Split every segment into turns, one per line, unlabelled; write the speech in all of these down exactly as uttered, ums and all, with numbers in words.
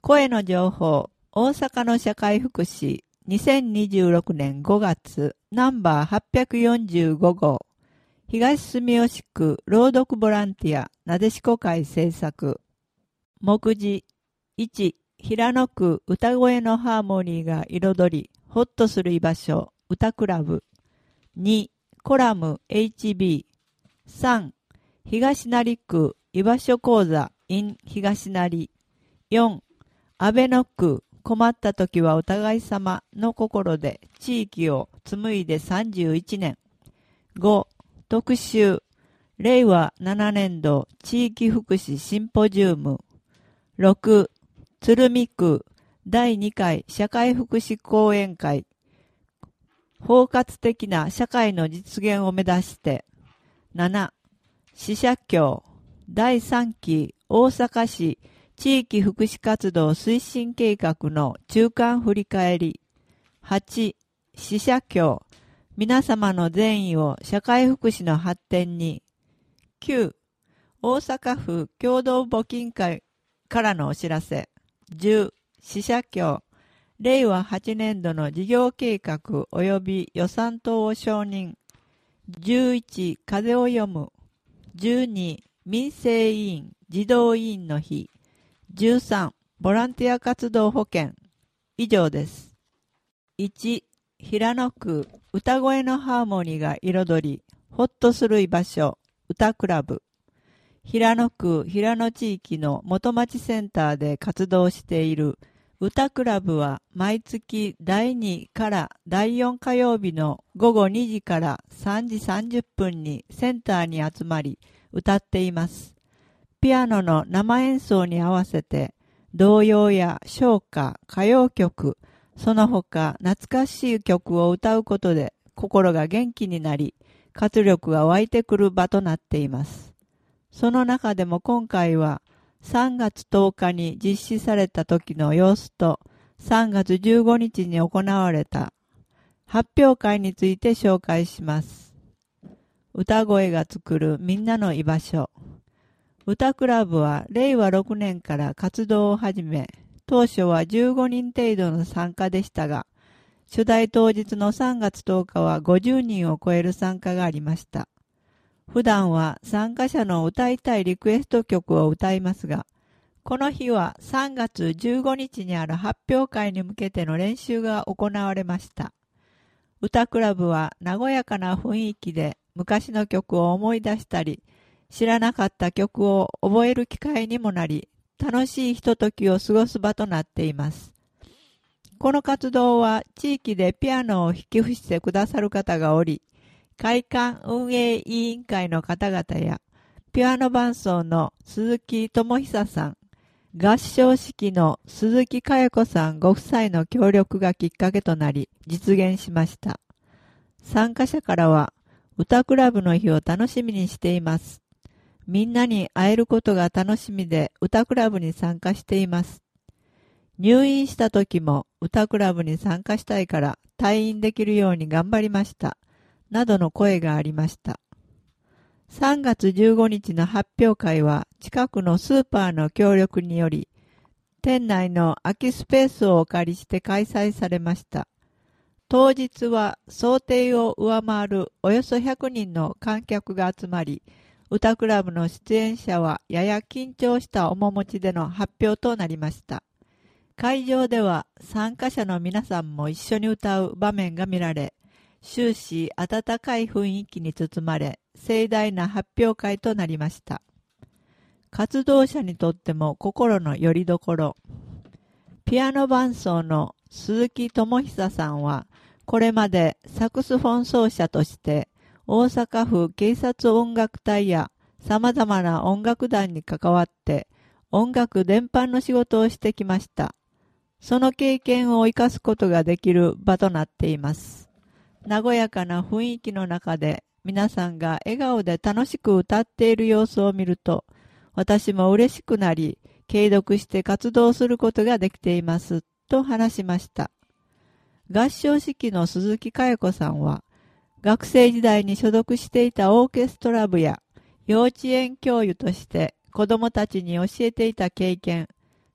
声の情報、大阪の社会福祉、にせんにじゅうろくねんごがつ、ナンバーはっぴゃくよんじゅうごごう、東住吉区朗読ボランティア、なでしこ会制作。目次、いち、平野区歌声のハーモニーが彩り、ホッとする居場所、歌クラブ。に、コラム エイチビー。さん、東成区居場所講座 in 東成。よん、安倍の区困った時はお互い様の心で地域を紡いでさんじゅういちねん。ご、特集れいわななねんど地域福祉シンポジウム。ろく、鶴見区だいにかい社会福祉講演会。包括的な社会の実現を目指して。なな、支社協だいさんき大阪市地域福祉活動推進計画の中間振り返り。はち、支社協皆様の善意を社会福祉の発展に。きゅう、大阪府共同募金会からのお知らせ。じゅう、支社協れいわはちねんどの事業計画及び予算等を承認。じゅういち、風を読む。じゅうに、民生委員児童委員の日。じゅうさん、ボランティア活動保険。以上です。いち、平野区歌声のハーモニーが彩り、ホッとする居場所、歌クラブ。平野区平野地域の元町センターで活動している歌クラブは毎月だいにからだいよん火曜日のごごにじからさんじさんじゅっぷんにセンターに集まり歌っています。ピアノの生演奏に合わせて童謡や唱歌、歌謡曲、その他懐かしい曲を歌うことで心が元気になり活力が湧いてくる場となっています。その中でも今回はさんがつとおかに実施された時の様子とさんがつじゅうごにちに行われた発表会について紹介します。歌声が作るみんなの居場所。歌クラブはれいわろくねんから活動を始め、当初はじゅうごにん程度の参加でしたが、初代当日のさんがつとおかはごじゅうにんを超える参加がありました。普段は参加者の歌いたいリクエスト曲を歌いますが、この日はさんがつじゅうごにちにある発表会に向けての練習が行われました。歌クラブは和やかな雰囲気で昔の曲を思い出したり、知らなかった曲を覚える機会にもなり、楽しいひとときを過ごす場となっています。この活動は地域でピアノを弾き伏してくださる方がおり、会館運営委員会の方々や、ピアノ伴奏の鈴木智久さん、合唱指揮の鈴木佳代子さんご夫妻の協力がきっかけとなり、実現しました。参加者からは、歌クラブの日を楽しみにしています。みんなに会えることが楽しみで歌クラブに参加しています。入院した時も歌クラブに参加したいから退院できるように頑張りました。などの声がありました。さんがつじゅうごにちの発表会は近くのスーパーの協力により、店内の空きスペースをお借りして開催されました。当日は想定を上回るおよそひゃくにんの観客が集まり、歌クラブの出演者はやや緊張した面持ちでの発表となりました。会場では参加者の皆さんも一緒に歌う場面が見られ、終始温かい雰囲気に包まれ、盛大な発表会となりました。活動者にとっても心の拠り所。ピアノ伴奏の鈴木智久さんは、これまでサクスフォン奏者として、大阪府警察音楽隊や様々な音楽団に関わって音楽全般の仕事をしてきました。その経験を生かすことができる場となっています。和やかな雰囲気の中で皆さんが笑顔で楽しく歌っている様子を見ると、私も嬉しくなり、継続して活動することができていますと話しました。合唱指揮の鈴木佳代子さんは、学生時代に所属していたオーケストラ部や幼稚園教諭として子どもたちに教えていた経験、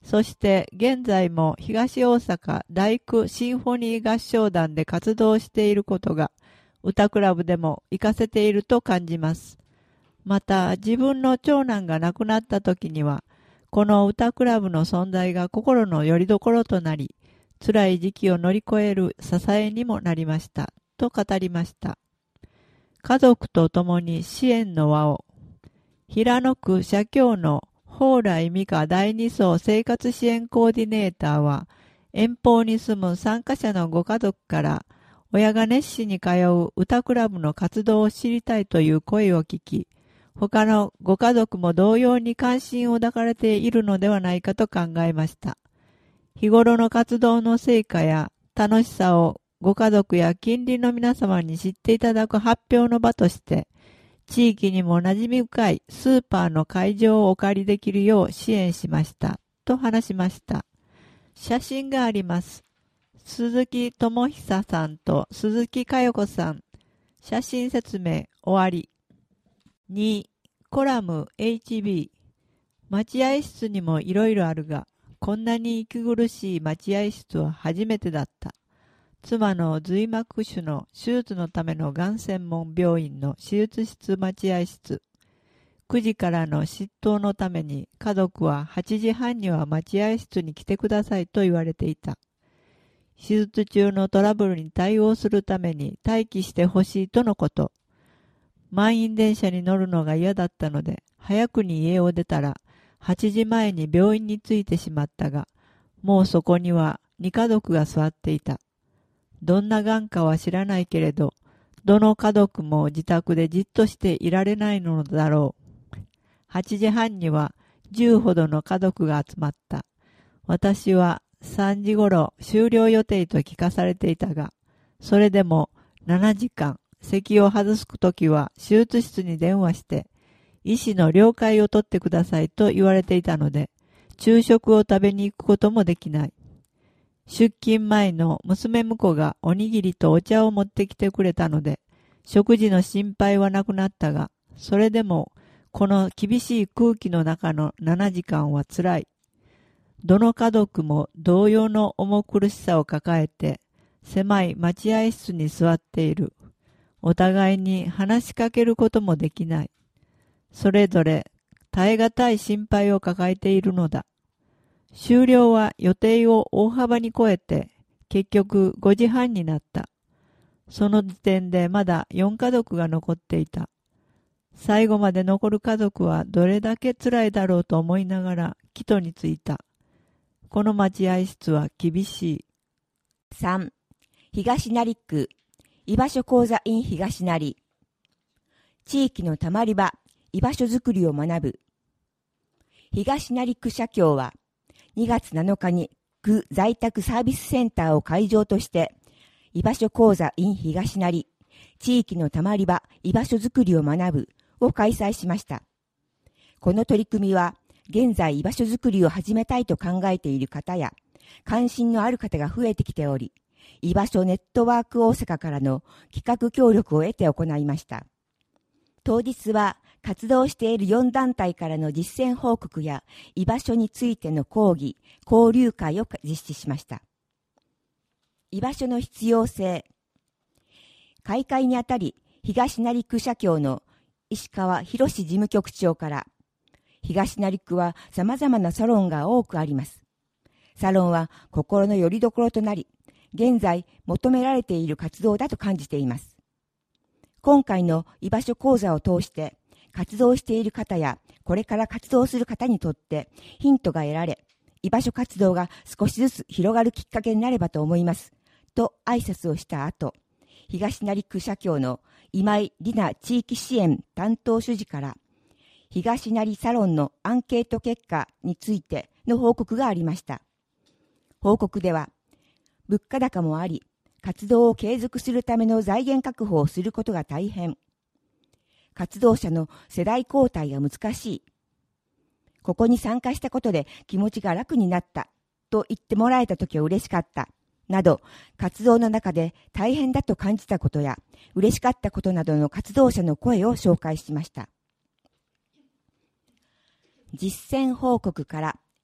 そして現在も東大阪大工シンフォニー合唱団で活動していることが歌クラブでも活かせていると感じます。また自分の長男が亡くなった時にはこの歌クラブの存在が心の拠り所となり、辛い時期を乗り越える支えにもなりましたと語りました。家族と共に支援の輪を。平野区社協の蓬莱美香だいに層生活支援コーディネーターは、遠方に住む参加者のご家族から親が熱心に通う歌クラブの活動を知りたいという声を聞き、他のご家族も同様に関心を抱かれているのではないかと考えました。日頃の活動の成果や楽しさをご家族や近隣の皆様に知っていただく発表の場として、地域にも馴染み深いスーパーの会場をお借りできるよう支援しました、と話しました。写真があります。鈴木智久さんと鈴木佳代子さん。写真説明終わり。に. コラム エイチビー。待合室にもいろいろあるが、こんなに息苦しい待合室は初めてだった。妻の髄膜腫の手術のためのがん専門病院の手術室待合室。くじからの執刀のために家族ははちじはんには待合室に来てくださいと言われていた。手術中のトラブルに対応するために待機してほしいとのこと。満員電車に乗るのが嫌だったので、早くに家を出たら、はちじまえに病院に着いてしまったが、もうそこにはに家族が座っていた。どんながんかは知らないけれど、どの家族も自宅でじっとしていられないのだろう。はちじはんにはじゅうほどの家族が集まった。私はさんじごろ終了予定と聞かされていたが、それでもななじかん、席を外すときは手術室に電話して、医師の了解を取ってくださいと言われていたので、昼食を食べに行くこともできない。出勤前の娘婿がおにぎりとお茶を持ってきてくれたので、食事の心配はなくなったが、それでもこの厳しい空気の中のななじかんはつらい。どの家族も同様の重苦しさを抱えて、狭い待合室に座っている。お互いに話しかけることもできない。それぞれ耐え難い心配を抱えているのだ。終了は予定を大幅に超えて、結局ごじはんになった。その時点でまだよん家族が残っていた。最後まで残る家族はどれだけ辛いだろうと思いながら帰途に着いた。この待合室は厳しい。
さん. 東成区居場所講座 in 東成。地域のたまり場、居場所づくりを学ぶ。東成区社協はにがつなのかに区在宅サービスセンターを会場として居場所講座 in 東成、地域のたまり場、居場所づくりを学ぶを開催しました。この取り組みは現在居場所づくりを始めたいと考えている方や関心のある方が増えてきており、居場所ネットワーク大阪からの企画協力を得て行いました。当日は活動しているよん団体からの実践報告や居場所についての講義、交流会を実施しました。居場所の必要性。開会にあたり、東成区社協の石川博事務局長から、東成区は様々なサロンが多くあります。サロンは心の拠り所となり、現在求められている活動だと感じています。今回の居場所講座を通して活動している方やこれから活動する方にとってヒントが得られ、居場所活動が少しずつ広がるきっかけになればと思います。と挨拶をした後、東成区社協の今井里奈地域支援担当主事から東成サロンのアンケート結果についての報告がありました。報告では、物価高もあり、活動を継続するための財源確保をすることが大変。活動者の世代交代が難しい。ここに参加したことで気持ちが楽になったと言ってもらえたときは嬉しかった。など、活動の中で大変だと感じたことや嬉しかったことなどの活動者の声を紹介しました。実践報告から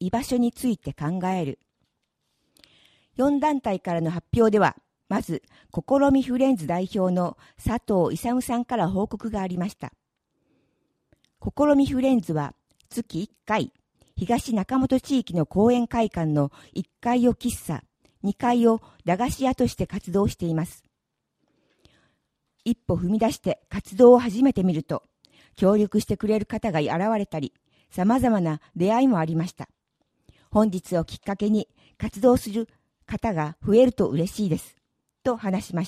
居場所について考える。よん団体からの発表では、まず、試みフレンズ代表の佐藤勇さんから報告がありました。試みフレンズは月いっかい、東中本地域の講演会館のいっかいを喫茶、にかいを駄菓子屋として活動しています。一歩踏み出して活動を始めてみると、協力してくれる方が現れたり、様々な出会いもありました。本日をきっかけに活動する方が増えると嬉しいです。と話しました。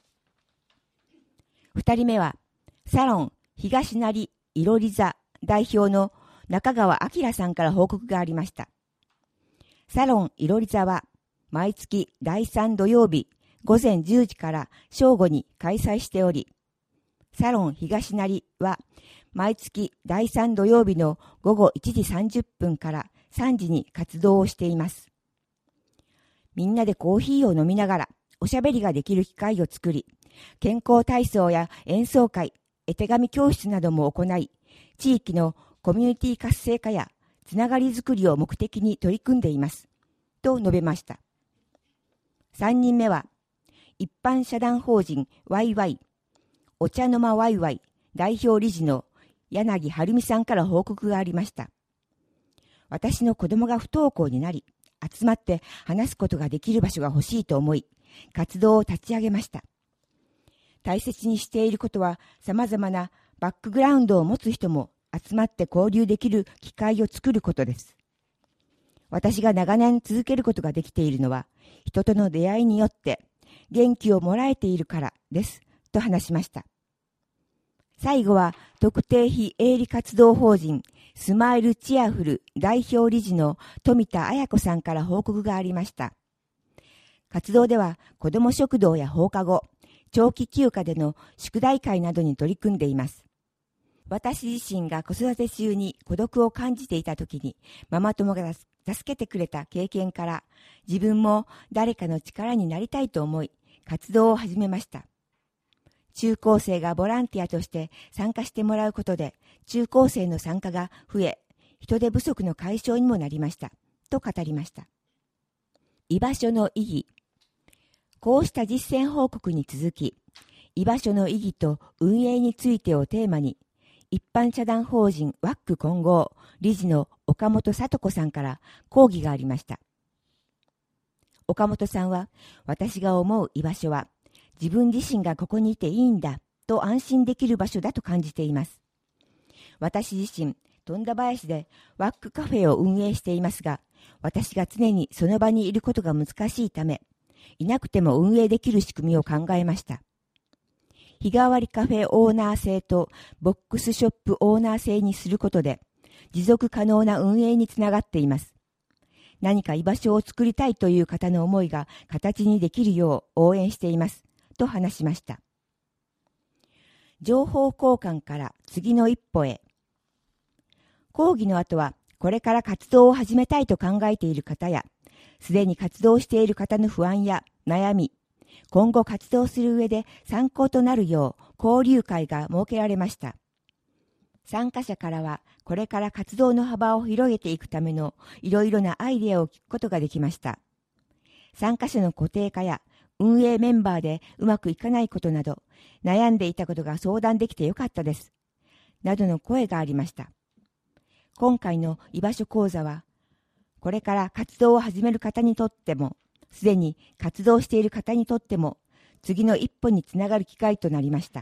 二人目は、サロン東成いろり座代表の中川明さんから報告がありました。サロンいろり座は、毎月だいさん土曜日午前じゅうじから正午に開催しており、サロン東成は、毎月だいさん土曜日の午後いちじさんじゅっぷんからさんじに活動をしています。みんなでコーヒーを飲みながらおしゃべりができる機会を作り、健康体操や演奏会、絵手紙教室なども行い、地域のコミュニティ活性化やつながりづくりを目的に取り組んでいます。と述べました。さんにんめは、一般社団法人ワイワイ、お茶の間ワイワイ代表理事の柳晴美さんから報告がありました。私の子供が不登校になり、集まって話すことができる場所が欲しいと思い、活動を立ち上げました。大切にしていることは、様々なバックグラウンドを持つ人も集まって交流できる機会を作ることです。私が長年続けることができているのは、人との出会いによって元気をもらえているからです、と話しました。最後は、特定非営利活動法人スマイルチアフル代表理事の富田彩子さんから報告がありました。活動では子ども食堂や放課後、長期休暇での宿題会などに取り組んでいます。私自身が子育て中に孤独を感じていた時にママ友が助けてくれた経験から自分も誰かの力になりたいと思い活動を始めました。中高生がボランティアとして参加してもらうことで中高生の参加が増え、人手不足の解消にもなりました。と語りました。居場所の意義。こうした実践報告に続き、居場所の意義と運営についてをテーマに、一般社団法人ワック混合理事の岡本聡子さんから講義がありました。岡本さんは、私が思う居場所は、自分自身がここにいていいんだと安心できる場所だと感じています。私自身、富田林でワックカフェを運営していますが、私が常にその場にいることが難しいため、いなくても運営できる仕組みを考えました。日替わりカフェオーナー制とボックスショップオーナー制にすることで、持続可能な運営につながっています。何か居場所を作りたいという方の思いが形にできるよう応援しています。と話しました。情報交換から次の一歩へ。講義の後は、これから活動を始めたいと考えている方や、すでに活動している方の不安や悩み、今後活動する上で参考となるよう交流会が設けられました。参加者からは、これから活動の幅を広げていくためのいろいろなアイデアを聞くことができました。参加者の固定化や運営メンバーでうまくいかないことなど、悩んでいたことが相談できてよかったです。などの声がありました。今回の居場所講座は、これから活動を始める方にとっても、すでに活動している方にとっても、次の一歩につながる機会となりました。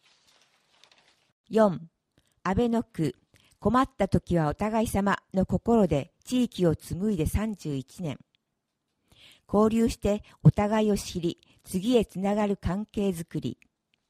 よん. 安倍の句、困った時はお互い様の心で地域を紡いでさんじゅういちねん。交流してお互いを知り、次へつながる関係づくり。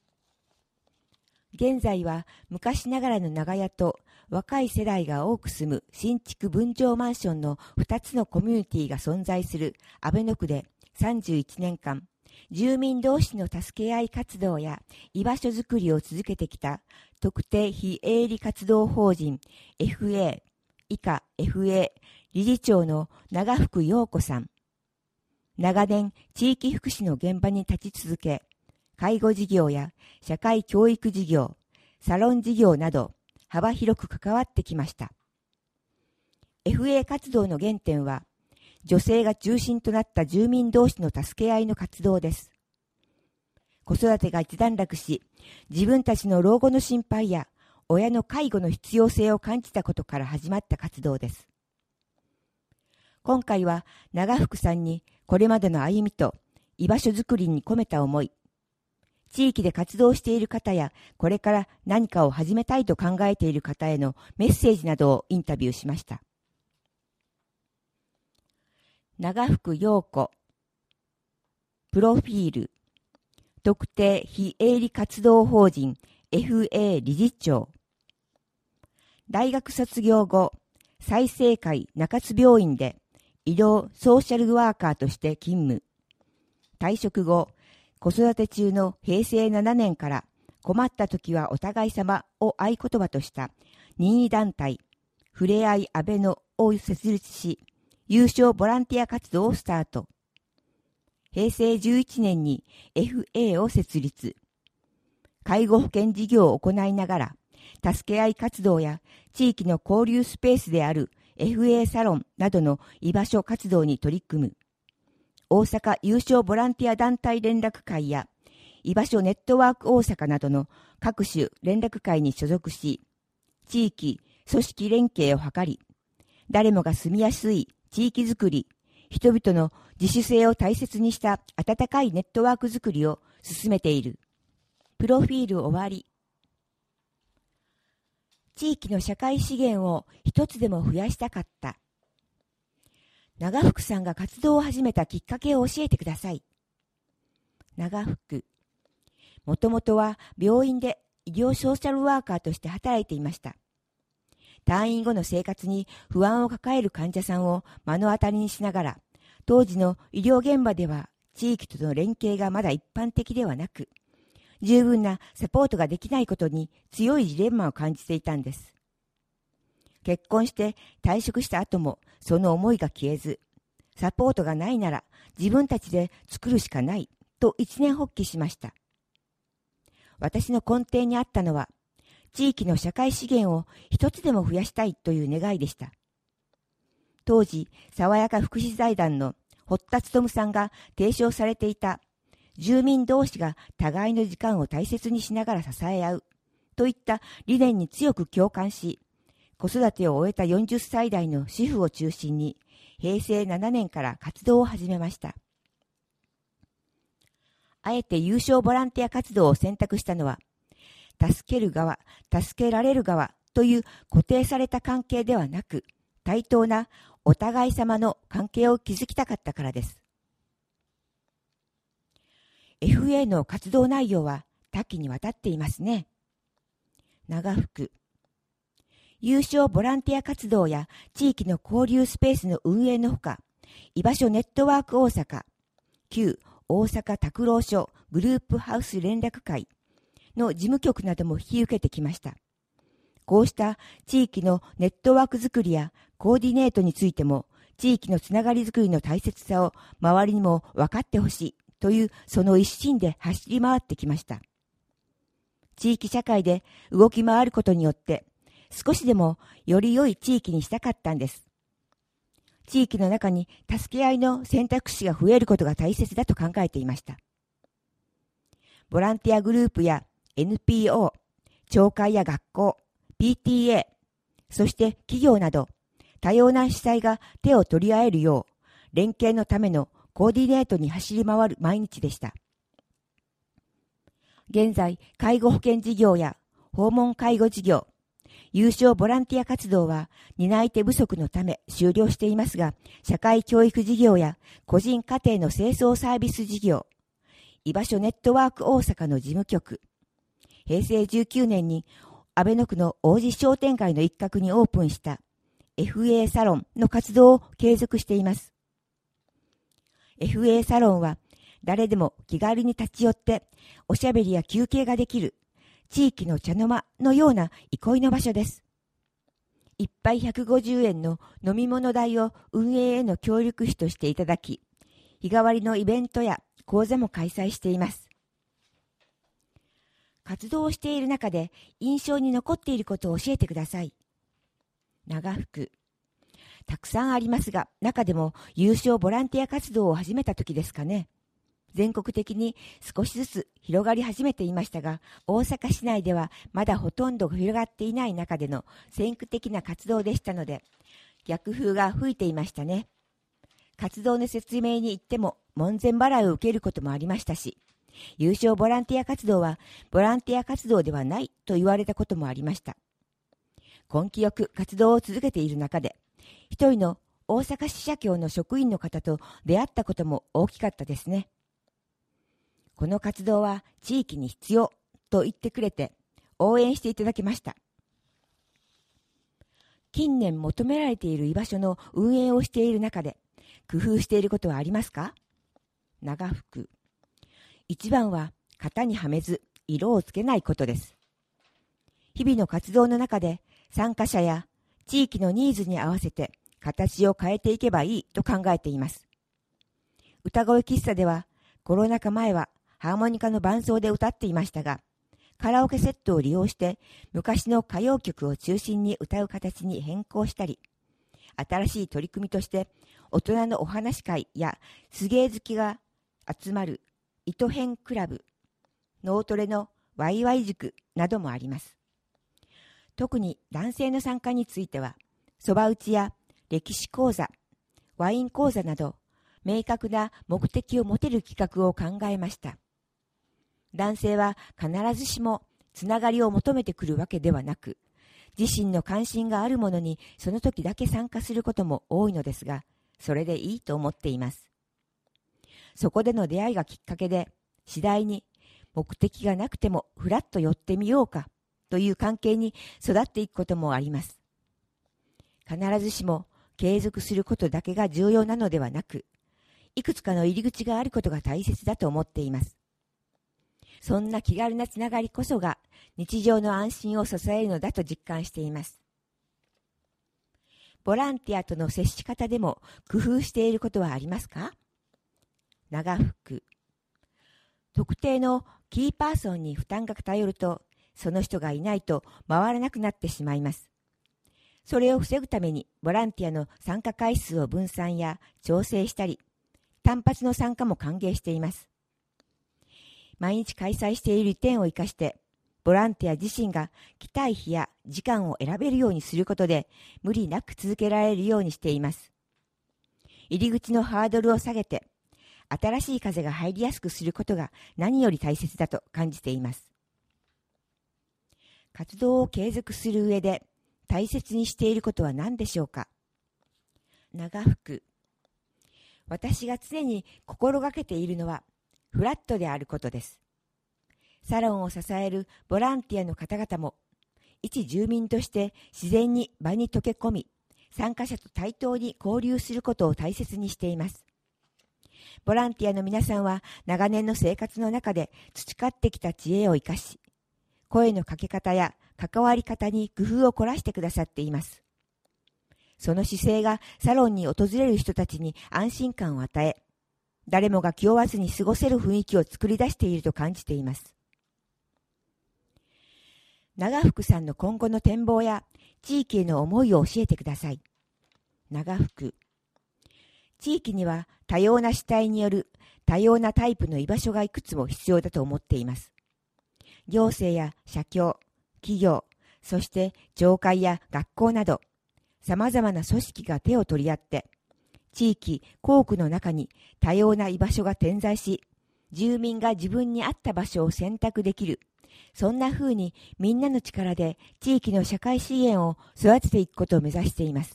現在は昔ながらの長屋と若い世代が多く住む新築分譲マンションのふたつのコミュニティが存在する安倍野区でさんじゅういちねんかん、住民同士の助け合い活動や居場所づくりを続けてきた特定非営利活動法人 エフエー 以下 エフエー 理事長の長福陽子さん。長年地域福祉の現場に立ち続け、介護事業や社会教育事業、サロン事業など幅広く関わってきました。 エフエー 活動の原点は、女性が中心となった住民同士の助け合いの活動です。子育てが一段落し、自分たちの老後の心配や親の介護の必要性を感じたことから始まった活動です。今回は長福さんにこれまでの歩みと居場所づくりに込めた思い、地域で活動している方やこれから何かを始めたいと考えている方へのメッセージなどをインタビューしました。長福陽子、プロフィール、特定非営利活動法人 エフエー 理事長。大学卒業後、済生会中津病院で医療ソーシャルワーカーとして勤務。退職後、子育て中のへいせいななねんから困った時はお互い様を合言葉とした任意団体、ふれあい安倍のを設立し、有償ボランティア活動をスタート。へいせいじゅういちねんに エフエー を設立。介護保険事業を行いながら、助け合い活動や地域の交流スペースである エフエー サロンなどの居場所活動に取り組む。大阪有償ボランティア団体連絡会や居場所ネットワーク大阪などの各種連絡会に所属し、地域、組織連携を図り、誰もが住みやすい地域づくり、人々の自主性を大切にした温かいネットワークづくりを進めている。プロフィール終わり。地域の社会資源を一つでも増やしたかった。長福さんが活動を始めたきっかけを教えてください。長福。もともとは病院で医療ソーシャルワーカーとして働いていました。退院後の生活に不安を抱える患者さんを目の当たりにしながら、当時の医療現場では地域との連携がまだ一般的ではなく、十分なサポートができないことに強いジレンマを感じていたんです。結婚して退職した後もその思いが消えず、サポートがないなら自分たちで作るしかないと一念発起しました。私の根底にあったのは、地域の社会資源を一つでも増やしたいという願いでした。当時、爽やか福祉財団の堀田勉さんが提唱されていた、住民同士が互いの時間を大切にしながら支え合うといった理念に強く共感し、子育てを終えたよんじゅっさい代の主婦を中心に、へいせいななねんから活動を始めました。あえて有償ボランティア活動を選択したのは、助ける側、助けられる側という固定された関係ではなく、対等なお互い様の関係を築きたかったからです。エフエー の活動内容は多岐にわたっていますね。長福。有償ボランティア活動や地域の交流スペースの運営のほか、居場所ネットワーク大阪、旧大阪拓郎所グループハウス連絡会の事務局なども引き受けてきました。こうした地域のネットワークづくりやコーディネートについても、地域のつながりづくりの大切さを周りにも分かってほしいというその一心で走り回ってきました。地域社会で動き回ることによって少しでもより良い地域にしたかったんです。地域の中に助け合いの選択肢が増えることが大切だと考えていました。ボランティアグループや エヌピーオー、町会や学校、ピーティーエー、そして企業など多様な主催が手を取り合えるよう連携のためのコーディネートに走り回る毎日でした。現在、介護保険事業や訪問介護事業、有償ボランティア活動は担い手不足のため終了していますが、社会教育事業や個人家庭の清掃サービス事業、居場所ネットワーク大阪の事務局、へいせいじゅうきゅうねんに阿倍野区の王子商店街の一角にオープンした エフエー サロンの活動を継続しています。エフエー サロンは誰でも気軽に立ち寄っておしゃべりや休憩ができる地域の茶の間のような憩いの場所です。一杯ひゃくごじゅうえんの飲み物代を運営への協力費としていただき、日替わりのイベントや講座も開催しています。活動をしている中で印象に残っていることを教えてください。長福。 たくさんありますが、中でも有償ボランティア活動を始めた時ですかね。全国的に少しずつ広がり始めていましたが、大阪市内ではまだほとんど広がっていない中での先駆的な活動でしたので、逆風が吹いていましたね。活動の説明に行っても門前払いを受けることもありましたし、有償ボランティア活動はボランティア活動ではないと言われたこともありました。根気よく活動を続けている中で、一人の大阪市社協の職員の方と出会ったことも大きかったですね。この活動は地域に必要と言ってくれて応援していただきました。近年求められている居場所の運営をしている中で工夫していることはありますか？長服。一番は型にはめず色をつけないことです。日々の活動の中で参加者や地域のニーズに合わせて形を変えていけばいいと考えています。歌声喫茶ではコロナ禍前はハーモニカの伴奏で歌っていましたが、カラオケセットを利用して昔の歌謡曲を中心に歌う形に変更したり、新しい取り組みとして大人のお話し会や手芸好きが集まる糸編クラブ、脳トレのワイワイ塾などもあります。特に男性の参加については、そば打ちや歴史講座、ワイン講座など明確な目的を持てる企画を考えました。男性は必ずしもつながりを求めてくるわけではなく、自身の関心があるものにその時だけ参加することも多いのですが、それでいいと思っています。そこでの出会いがきっかけで、次第に目的がなくてもふらっと寄ってみようかという関係に育っていくこともあります。必ずしも継続することだけが重要なのではなく、いくつかの入り口があることが大切だと思っています。そんな気軽なつながりこそが日常の安心を支えるのだと実感しています。ボランティアとの接し方でも工夫していることはありますか？長服。特定のキーパーソンに負担が偏ると、その人がいないと回らなくなってしまいます。それを防ぐためにボランティアの参加回数を分散や調整したり、単発の参加も歓迎しています。毎日開催している利点を生かして、ボランティア自身が来たい日や時間を選べるようにすることで、無理なく続けられるようにしています。入り口のハードルを下げて、新しい風が入りやすくすることが何より大切だと感じています。活動を継続する上で大切にしていることは何でしょうか？長服。私が常に心がけているのは、フラットであることです。サロンを支えるボランティアの方々も、一住民として自然に場に溶け込み、参加者と対等に交流することを大切にしています。ボランティアの皆さんは長年の生活の中で培ってきた知恵を生かし、声のかけ方や関わり方に工夫を凝らしてくださっています。その姿勢がサロンに訪れる人たちに安心感を与え、誰もが気負わずに過ごせる雰囲気を作り出していると感じています。長福さんの今後の展望や地域への思いを教えてください。長福。地域には多様な主体による多様なタイプの居場所がいくつも必要だと思っています。行政や社協、企業、そして町会や学校など、様々な組織が手を取り合って、地域、校区の中に多様な居場所が点在し、住民が自分に合った場所を選択できる。そんな風にみんなの力で地域の社会資源を育てていくことを目指しています。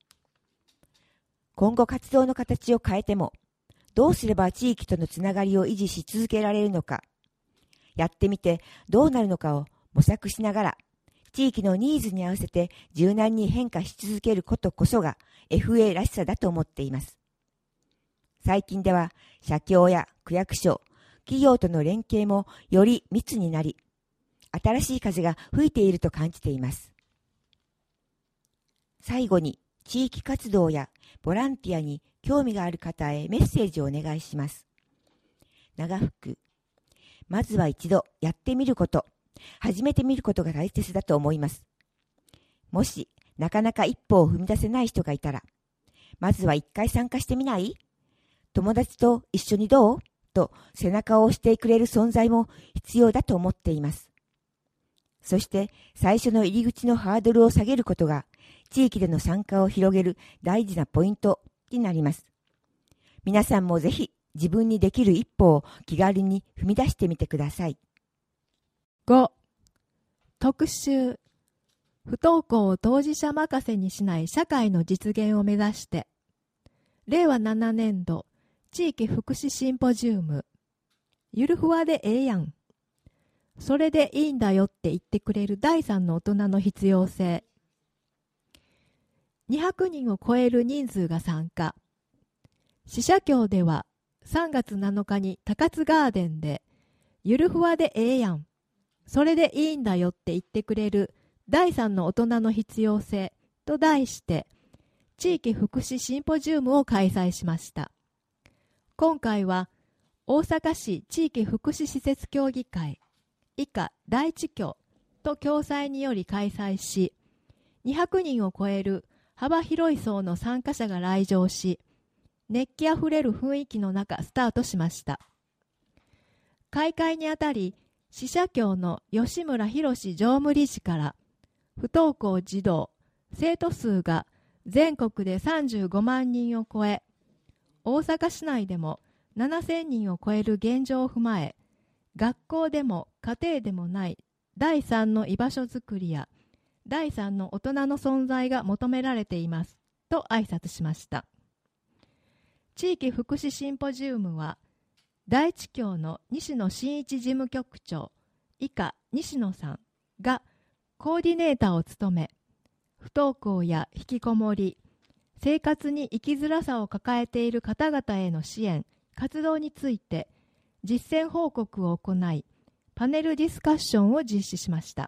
今後活動の形を変えても、どうすれば地域とのつながりを維持し続けられるのか、やってみてどうなるのかを模索しながら、地域のニーズに合わせて柔軟に変化し続けることこそが エフエー らしさだと思っています。最近では社協や区役所、企業との連携もより密になり、新しい風が吹いていると感じています。最後に地域活動やボランティアに興味がある方へメッセージをお願いします。長福。まずは一度やってみること、始めてみることが大切だと思います。もしなかなか一歩を踏み出せない人がいたら、 まずは一回参加してみない？友達と一緒にどう？と背中を押してくれる存在も必要だと思っています。そして最初の入り口のハードルを下げることが地域での参加を広げる大事なポイントになります。皆さんもぜひ自分にできる一歩を気軽に踏み出してみてください。
ご. 特集。不登校を当事者任せにしない社会の実現を目指して、れいわななねんど地域福祉シンポジウム、ゆるふわでええやん、それでいいんだよって言ってくれる第三の大人の必要性。にひゃくにんを超える人数が参加。支社協ではさんがつなのかに高津ガーデンで、ゆるふわでええやん、それでいいんだよって言ってくれる第三の大人の必要性と題して、地域福祉シンポジウムを開催しました。今回は大阪市地域福祉施設協議会以下第一協と共催により開催し、にひゃくにんを超える幅広い層の参加者が来場し、熱気あふれる雰囲気の中スタートしました。開会にあたり、支社協の吉村博常務理事から、不登校児童、生徒数が全国でさんじゅうごまんにんを超え、大阪市内でもななせんにんを超える現状を踏まえ、学校でも家庭でもない第三の居場所づくりや第三の大人の存在が求められていますと挨拶しました。地域福祉シンポジウムは第一協の西野真一事務局長以下西野さんがコーディネーターを務め、不登校や引きこもり、生活に生きづらさを抱えている方々への支援、活動について実践報告を行い、パネルディスカッションを実施しました。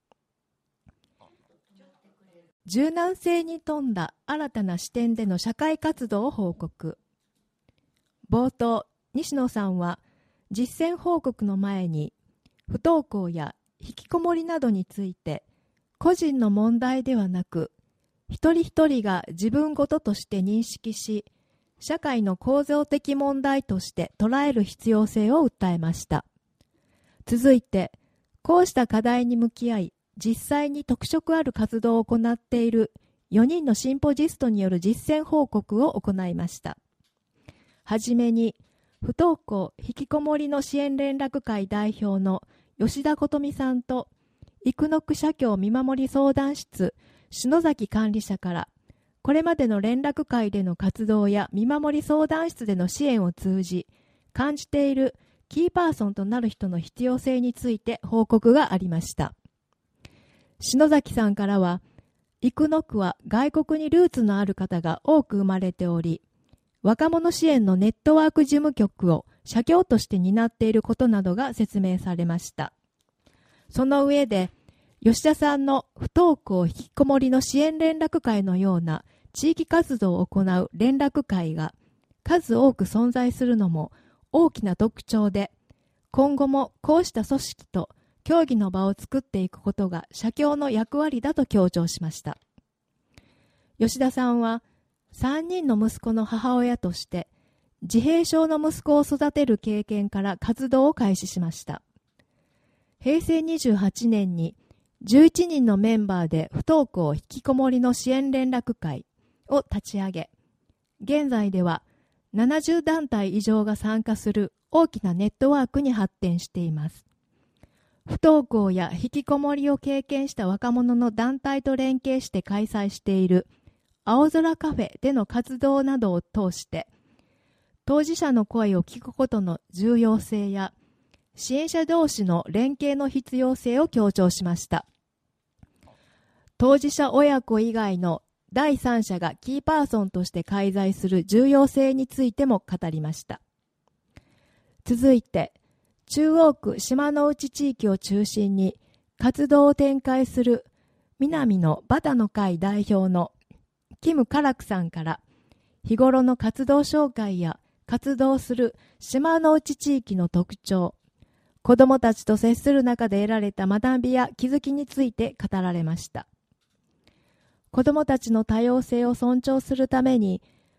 柔軟性に富んだ新たな視点での社会活動を報告。冒頭、西野さんは実践報告の前に不登校や引きこもりなどについて個人の問題ではなく一人一人が自分ごととして認識し、社会の構造的問題として捉える必要性を訴えました。続いて、こうした課題に向き合い、実際に特色ある活動を行っているよにんのシンポジストによる実践報告を行いました。はじめに、不登校引きこもりの支援連絡会代表の吉田琴美さんと、生野区社協見守り相談室篠崎管理者から、これまでの連絡会での活動や見守り相談室での支援を通じ、感じているキーパーソンとなる人の必要性について報告がありました。篠崎さんからは、生野区は外国にルーツのある方が多く生まれており、若者支援のネットワーク事務局を社協として担っていることなどが説明されました。その上で、吉田さんの不登校引きこもりの支援連絡会のような地域活動を行う連絡会が数多く存在するのも大きな特徴で、今後もこうした組織と協議の場を作っていくことが社協の役割だと強調しました。吉田さんはさんにんの息子の母親として自閉症の息子を育てる経験から活動を開始しました。へいせいにじゅうはちねんにじゅういちにんのメンバーで不登校引きこもりの支援連絡会を立ち上げ、現在ではななじゅうだんたい以上が参加する大きなネットワークに発展しています。不登校や引きこもりを経験した若者の団体と連携して開催している青空カフェでの活動などを通して、当事者の声を聞くことの重要性や支援者同士の連携の必要性を強調しました。当事者親子以外の第三者がキーパーソンとして介在する重要性についても語りました。続いて、中央区島の内地域を中心に活動を展開する南のバタの会代表のキム・カラクさんから、日頃の活動紹介や活動する島の内地域の特徴、子どもたちと接する中で得られた学びや気づきについて語られました。子どもたちの多様性を尊重するために、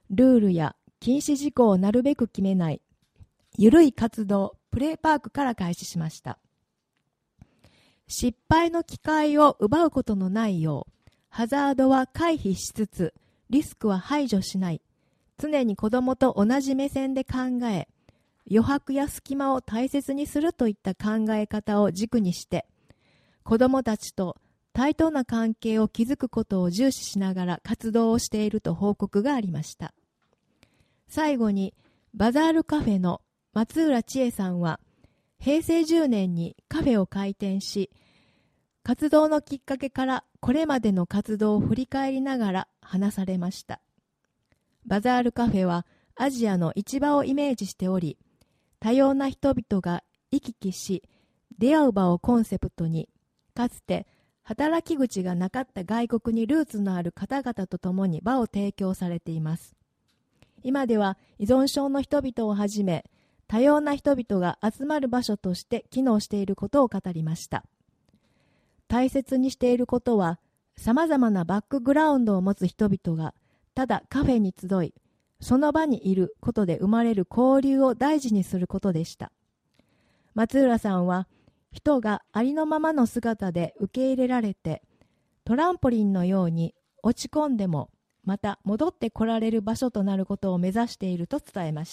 ルールや禁止事項をなるべく決めない、ゆるい活動、プレイパークから開始しました。失敗の機会を奪うことのないよう、ハザードは回避しつつ、リスクは排除しない、常に子供と同じ目線で考え、余白や隙間を大切にするといった考え方を軸にして、子供たちと対等な関係を築くことを重視しながら活動をしていると報告がありました。最後に、バザールカフェの松浦千恵さんは、へいせいじゅうねんにカフェを開店し、活動のきっかけからこれまでの活動を振り返りながら話されました。バザールカフェはアジアの市場をイメージしており、多様な人々が行き来し、出会う場をコンセプトに、かつて働き口がなかった外国にルーツのある方々と共に場を提供されています。今では依存症の人々をはじめ、多様な人々が集まる場所として機能していることを語りました。大切にしていることは、様々なバックグラウンドを持つ人々が、ただカフェに集い、その場にいることで生まれる交流を大事にすることでした。松浦さんは、人がありのままの姿で受け入れられて、トランポリンのように落ち込んでも、また戻ってこられる場所となることを目指していると伝えました。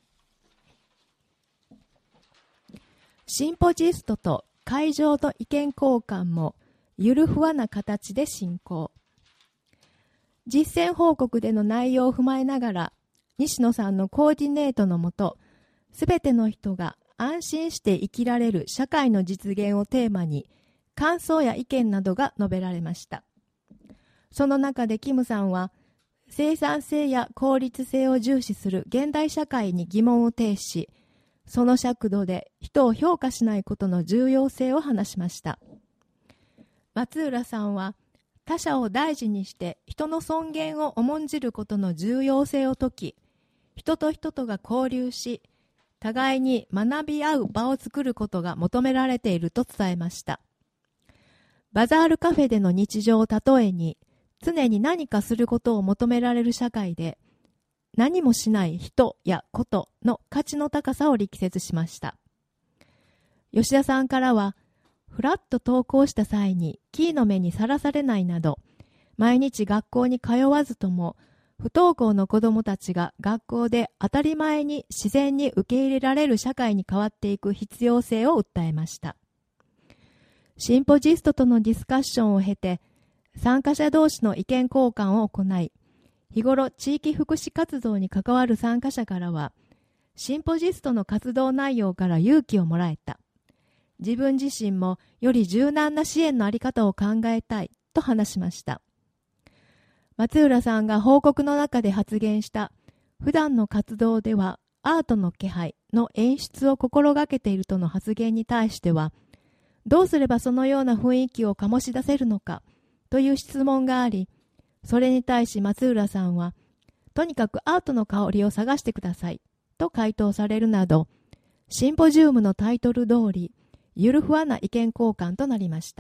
シンポジストと会場の意見交換もゆるふわな形で進行。実践報告での内容を踏まえながら、西野さんのコーディネートのもと、すべての人が安心して生きられる社会の実現をテーマに、感想や意見などが述べられました。その中でキムさんは、生産性や効率性を重視する現代社会に疑問を呈し、その尺度で人を評価しないことの重要性を話しました。松浦さんは、他者を大事にして人の尊厳を重んじることの重要性を説き、人と人とが交流し、互いに学び合う場を作ることが求められていると伝えました。バザールカフェでの日常を例えに、常に何かすることを求められる社会で、何もしない人やことの価値の高さを力説しました。吉田さんからは、ふらっと登校した際にキーの目にさらされないなど、毎日学校に通わずとも、不登校の子どもたちが学校で当たり前に自然に受け入れられる社会に変わっていく必要性を訴えました。シンポジストとのディスカッションを経て、参加者同士の意見交換を行い、日頃地域福祉活動に関わる参加者からは、シンポジストの活動内容から勇気をもらえた。自分自身もより柔軟な支援のあり方を考えたいと話しました。松浦さんが報告の中で発言した普段の活動ではアートの気配の演出を心がけているとの発言に対しては、どうすればそのような雰囲気を醸し出せるのかという質問があり、それに対し松浦さんは、とにかくアートの香りを探してくださいと回答されるなど、シンポジウムのタイトル通り、ゆるふわな意見交換となりました。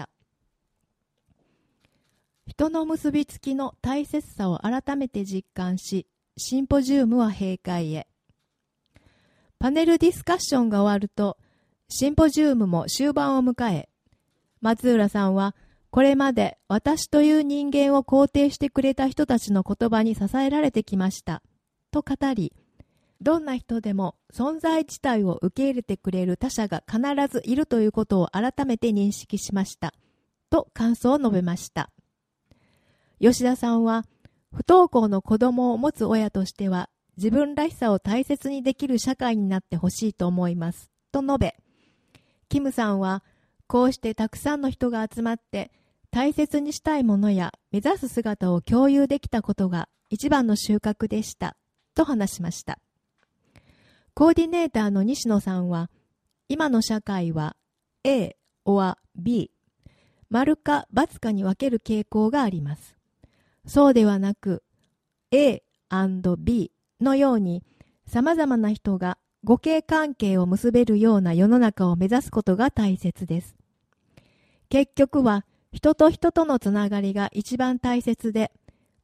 人の結びつきの大切さを改めて実感し、シンポジウムは閉会へ。パネルディスカッションが終わると、シンポジウムも終盤を迎え、松浦さんは、これまで私という人間を肯定してくれた人たちの言葉に支えられてきました、と語り、どんな人でも存在自体を受け入れてくれる他者が必ずいるということを改めて認識しました、と感想を述べました。吉田さんは、不登校の子供を持つ親としては、自分らしさを大切にできる社会になってほしいと思います、と述べ、キムさんは、こうしてたくさんの人が集まって、大切にしたいものや目指す姿を共有できたことが一番の収穫でした、と話しました。コーディネーターの西野さんは、今の社会は A or B、丸か×かに分ける傾向があります。そうではなく、A and B のように、様々な人が互恵関係を結べるような世の中を目指すことが大切です。結局は、人と人とのつながりが一番大切で、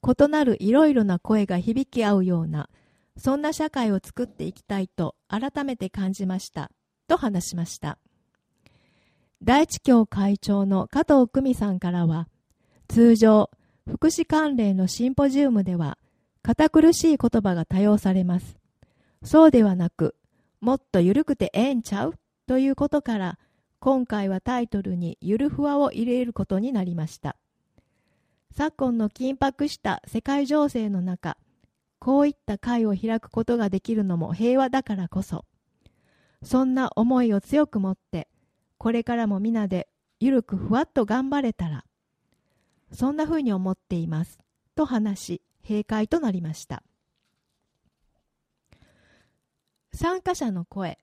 異なるいろいろな声が響き合うような、そんな社会を作っていきたいと改めて感じました、と話しました。第一協会長の加藤久美さんからは、通常、福祉関連のシンポジウムでは、堅苦しい言葉が多用されます。そうではなく、もっとゆるくてええんちゃうということから、今回はタイトルにゆるふわを入れることになりました。昨今の緊迫した世界情勢の中、こういった会を開くことができるのも平和だからこそ、そんな思いを強く持って、これからも皆でゆるくふわっと頑張れたら、そんなふうに思っています、と話し、閉会となりました。参加者の声。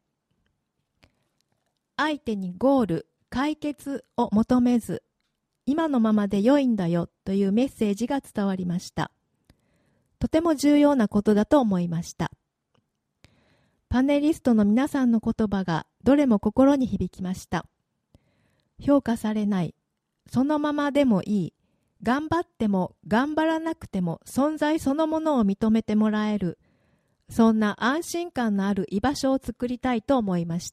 相手にゴール、解決を求めず、今のままで良いんだよというメッセージが伝わりました。とても重要なことだと思いました。パネリストの皆さんの言葉がどれも心に響きました。評価されない、そのままでもいい、頑張っても頑張らなくても存在そのものを認めてもらえる、そんな安心感のある居場所を作りたいと思いました。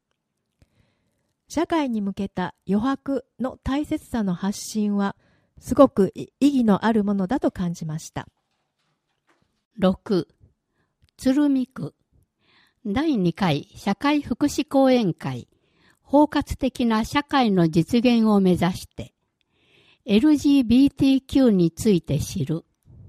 社会に向けた余白の大切さの発信はすごく意義のあるものだと感じました。
ろく. 鶴見区だいにかい社会福祉講演会包括的な社会の実現を目指して エルジービーティーキュー について知る。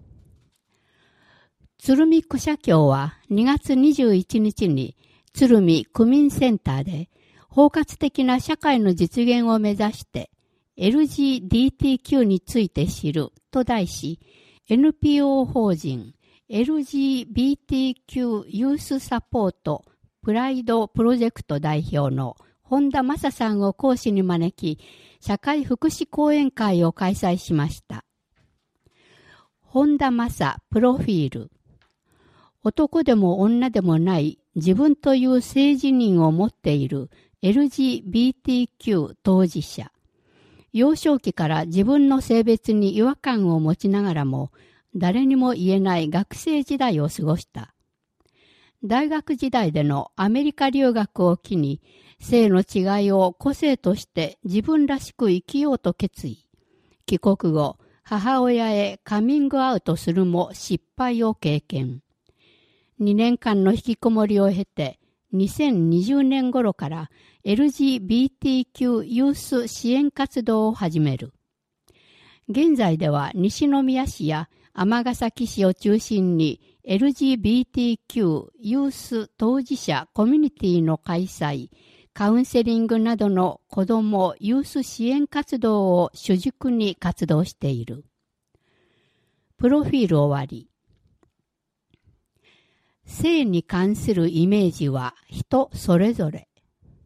鶴見区社協はにがつにじゅういちにちに鶴見区民センターで包括的な社会の実現を目指して エルジービーティーキュー について知ると題し エヌピーオー 法人エルジービーティーキュー ユースサポートプライドプロジェクト代表の本田正さんを講師に招き、社会福祉講演会を開催しました。本田正プロフィール。男でも女でもない自分という性自認を持っている エルジービーティーキュー 当事者。幼少期から自分の性別に違和感を持ちながらも、誰にも言えない学生時代を過ごした。大学時代でのアメリカ留学を機に、性の違いを個性として自分らしく生きようと決意。帰国後、母親へカミングアウトするも失敗を経験。にねんかんの引きこもりを経て、にせんにじゅうねん頃から エルジービーティーキュー ユース支援活動を始める。現在では西宮市や尼崎市を中心に エルジービーティーキュー ユース当事者コミュニティの開催、カウンセリングなどの子ども・ユース支援活動を主軸に活動している。プロフィール終わり。性に関するイメージは人それぞれ。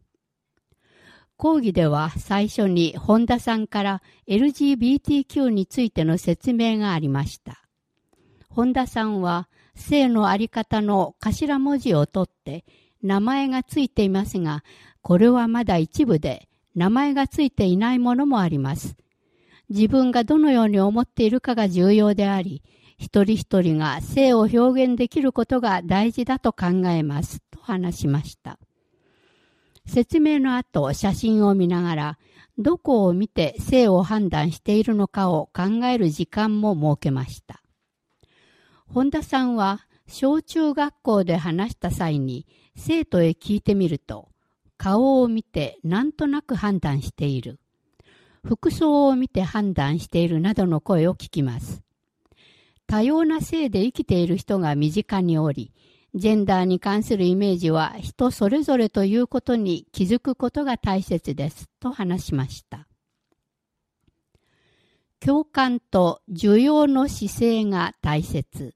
講義では最初に本田さんから エルジービーティーキュー についての説明がありました。本田さんは性のあり方の頭文字を取って名前がついていますが、これはまだ一部で名前がついていないものもあります。自分がどのように思っているかが重要であり、一人一人が性を表現できることが大事だと考えますと話しました。説明の後、写真を見ながら、どこを見て性を判断しているのかを考える時間も設けました。本田さんは小中学校で話した際に生徒へ聞いてみると、顔を見てなんとなく判断している。服装を見て判断しているなどの声を聞きます。多様な性で生きている人が身近におり、ジェンダーに関するイメージは人それぞれということに気づくことが大切ですと話しました。共感と受容の姿勢が大切。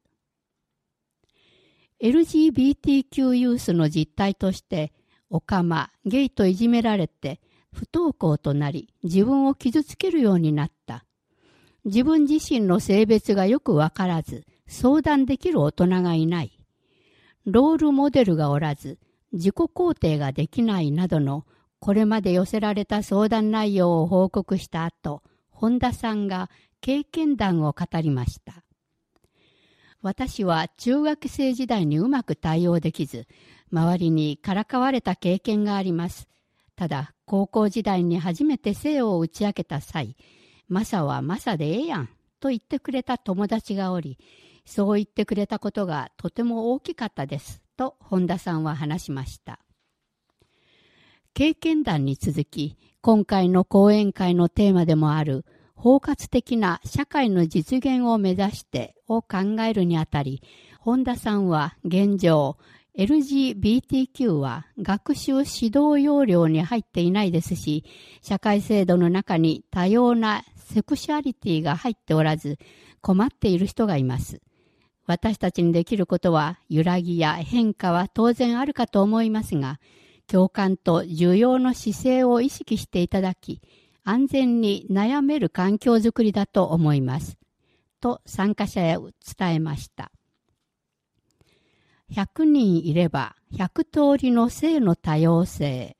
エルジービーティーキュー ユースの実態として、オカマ、ゲイといじめられて不登校となり自分を傷つけるようになった。自分自身の性別がよくわからず相談できる大人がいない。ロールモデルがおらず、自己肯定ができないなどのこれまで寄せられた相談内容を報告した後、本田さんが経験談を語りました。私は中学生時代にうまく対応できず、周りにからかわれた経験があります。ただ、高校時代に初めて生を打ち明けた際、マサはマサでええやんと言ってくれた友達がおり、そう言ってくれたことがとても大きかったですと本田さんは話しました。経験談に続き、今回の講演会のテーマでもある包括的な社会の実現を目指してを考えるにあたり、本田さんは現状、エルジービーティーキュー は学習指導要領に入っていないですし、社会制度の中に多様なセクシュアリティが入っておらず、困っている人がいます。私たちにできることは、揺らぎや変化は当然あるかと思いますが、共感と受容の姿勢を意識していただき、安全に悩める環境づくりだと思います。と参加者へ伝えました。ひゃくにんいればひゃく通りの性の多様性。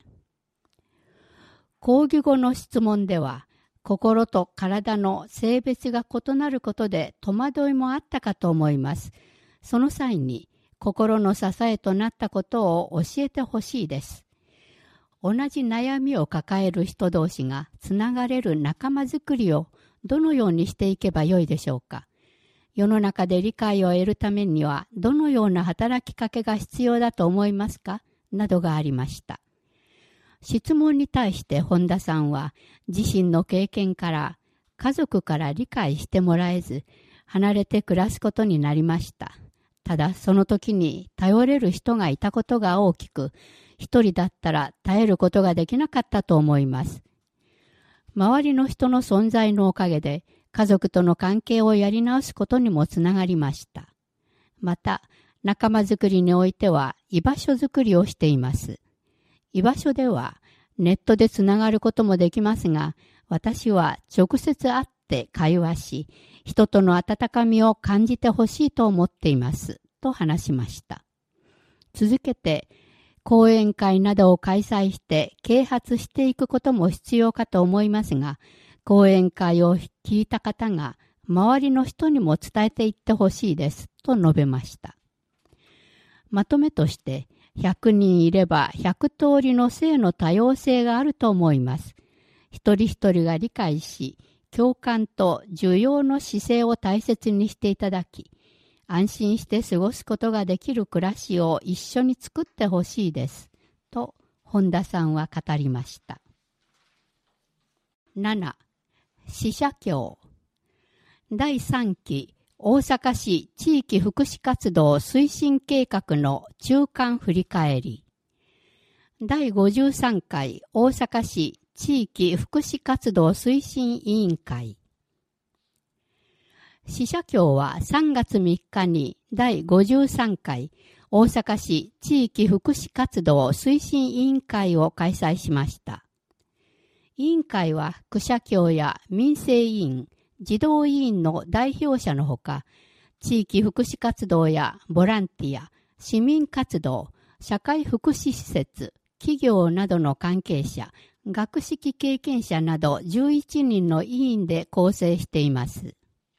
講義後の質問では、心と体の性別が異なることで戸惑いもあったかと思います。その際に、心の支えとなったことを教えてほしいです。同じ悩みを抱える人同士がつながれる仲間づくりをどのようにしていけばよいでしょうか。世の中で理解を得るためにはどのような働きかけが必要だと思いますかなどがありました。質問に対して本田さんは自身の経験から家族から理解してもらえず離れて暮らすことになりました。ただその時に頼れる人がいたことが大きく、一人だったら耐えることができなかったと思います。周りの人の存在のおかげで家族との関係をやり直すことにもつながりました。また、仲間づくりにおいては居場所づくりをしています。居場所ではネットでつながることもできますが、私は直接会って会話し、人との温かみを感じてほしいと思っています、と話しました。続けて、講演会などを開催して啓発していくことも必要かと思いますが、講演会を聞いた方が周りの人にも伝えていってほしいです、と述べました。まとめとして、ひゃくにんいればひゃく通りの性の多様性があると思います。一人一人が理解し、共感と受容の姿勢を大切にしていただき、安心して過ごすことができる暮らしを一緒に作ってほしいです、と本田さんは語りました。なな. 死者協だいさんき大阪市地域福祉活動推進計画の中間振り返り。だいごじゅうさんかい大阪市地域福祉活動推進委員会。死者協はさんがつみっかにだいごじゅうさんかい大阪市地域福祉活動推進委員会を開催しました。委員会は区社協や民生委員、児童委員の代表者のほか、地域福祉活動やボランティア、市民活動、社会福祉施設、企業などの関係者、学識経験者などじゅういちにんの委員で構成しています。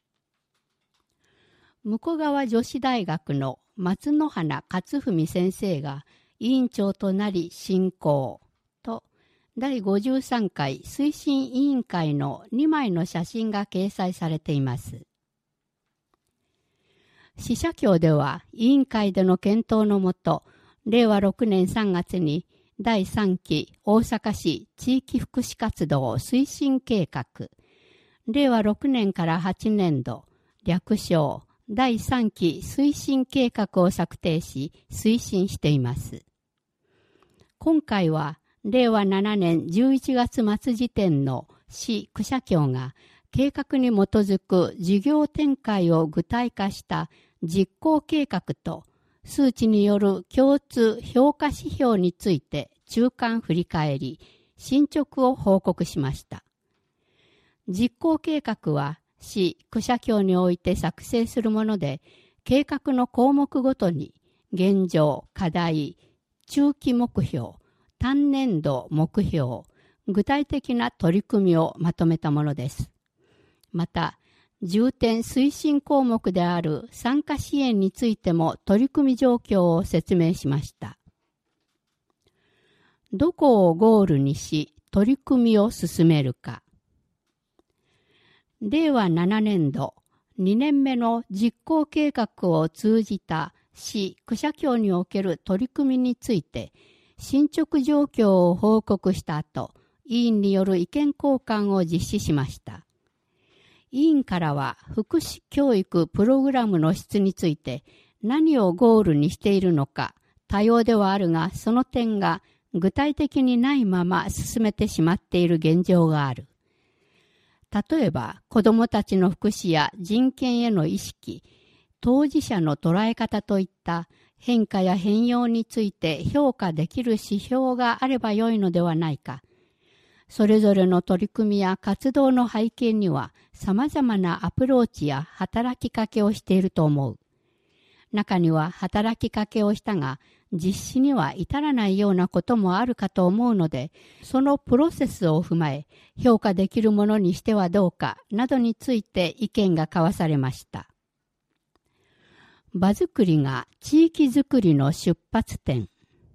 向川女子大学の松野花勝文先生が委員長となり進行と、だいごじゅうさんかい推進委員会のにまいの写真が掲載されています。死者協では委員会での検討のもと、れいわろくねんさんがつにだいさんき大阪市地域福祉活動推進計画、れいわろくねんからはちねんど、略称だいさんき推進計画を策定し推進しています。今回はれいわななねんじゅういちがつまつ時点の市区社協が計画に基づく事業展開を具体化した実行計画と数値による共通評価指標について中間振り返り、進捗を報告しました。実行計画は市区社協において作成するもので、計画の項目ごとに現状、課題、中期目標、単年度目標、具体的な取り組みをまとめたものです。また、 重点推進項目である参加支援についても取り組み状況を説明しました。どこをゴールにし取り組みを進めるか。れいわななねんどにねんめの実行計画を通じた市区社協における取り組みについて進捗状況を報告した後、委員による意見交換を実施しました。委員からは福祉教育プログラムの質について何をゴールにしているのか多様ではあるが、その点が具体的にないまま進めてしまっている現状がある。例えば子どもたちの福祉や人権への意識、当事者の捉え方といった変化や変容について評価できる指標があればよいのではないか。それぞれの取り組みや活動の背景には様々なアプローチや働きかけをしていると思う。中には働きかけをしたが実施には至らないようなこともあるかと思うので、そのプロセスを踏まえ評価できるものにしてはどうかなどについて意見が交わされました。場づくりが地域づくりの出発点。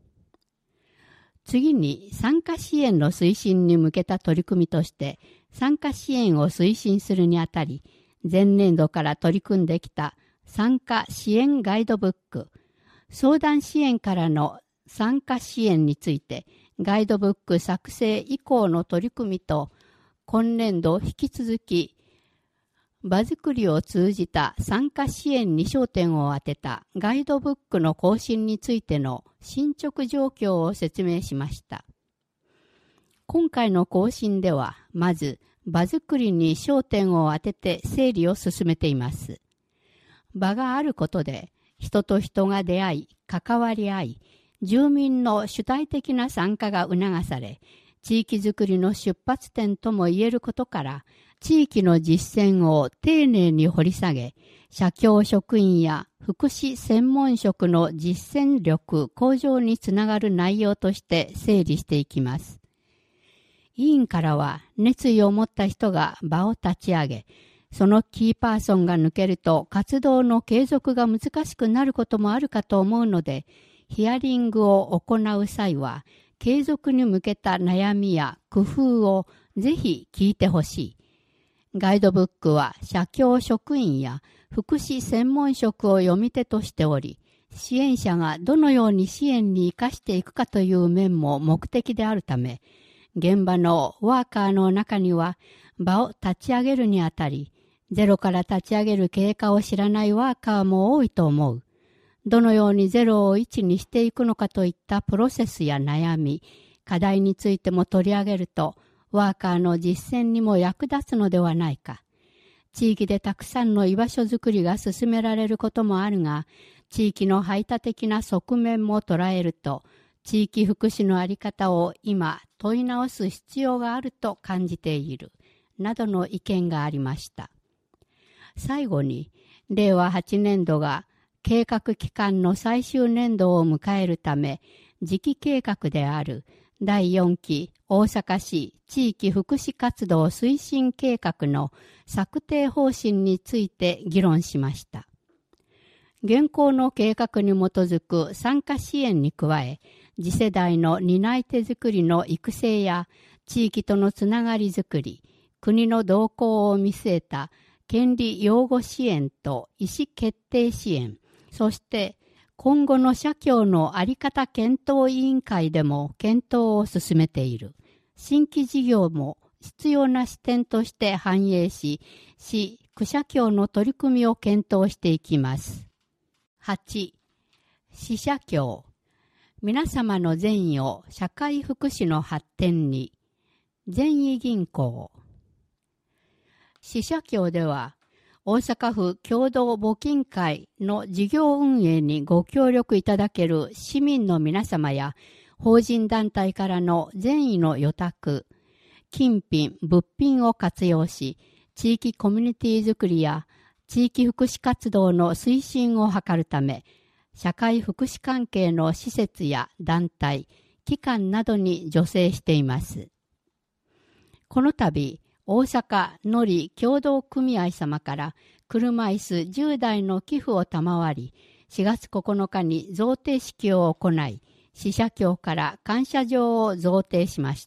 次に参加支援の推進に向けた取り組みとして参加支援を推進するにあたり、前年度から取り組んできた参加支援ガイドブック、相談支援からの参加支援についてガイドブック作成以降の取り組みと、今年度引き続き場づくりを通じた参加支援に焦点を当てたガイドブックの更新についての進捗状況を説明しました。今回の更新では、まず場づくりに焦点を当てて整理を進めています。場があることで、人と人が出会い、関わり合い、住民の主体的な参加が促され、地域づくりの出発点とも言えることから、地域の実践を丁寧に掘り下げ、社協職員や福祉専門職の実践力向上につながる内容として整理していきます。委員からは、熱意を持った人が場を立ち上げ、そのキーパーソンが抜けると活動の継続が難しくなることもあるかと思うので、ヒアリングを行う際は、継続に向けた悩みや工夫をぜひ聞いてほしい。ガイドブックは社協職員や福祉専門職を読み手としており、支援者がどのように支援に生かしていくかという面も目的であるため、現場のワーカーの中には場を立ち上げるにあたり、ゼロから立ち上げる経過を知らないワーカーも多いと思う。どのようにゼロをいちにしていくのかといったプロセスや悩み、課題についても取り上げると、ワーカーの実践にも役立つのではないか。地域でたくさんの居場所づくりが進められることもあるが、地域の排他的な側面も捉えると、地域福祉のあり方を今問い直す必要があると感じている、などの意見がありました。最後に、れいわはちねんどが計画期間の最終年度を迎えるため、次期計画であるだいよんき大阪市地域福祉活動推進計画の策定方針について議論しました。現行の計画に基づく参加支援に加え、次世代の担い手づくりの育成や地域とのつながりづくり、国の動向を見据えた権利擁護支援と意思決定支援、そして今後の社協の在り方検討委員会でも検討を進めている。新規事業も必要な視点として反映し、市区社協の取り組みを検討していきます。はち. 市社協。皆様の善意を社会福祉の発展に。善意銀行。市社協では、大阪府共同募金会の事業運営にご協力いただける市民の皆様や法人団体からの善意の予託、金品、物品を活用し、地域コミュニティづくりや地域福祉活動の推進を図るため、社会福祉関係の施設や団体、機関などに助成しています。この度、 大阪のり協同組合様から車椅子じゅうだいの寄付を賜り、しがつここのかに贈呈式を行い、支社協から感謝状を贈呈しました。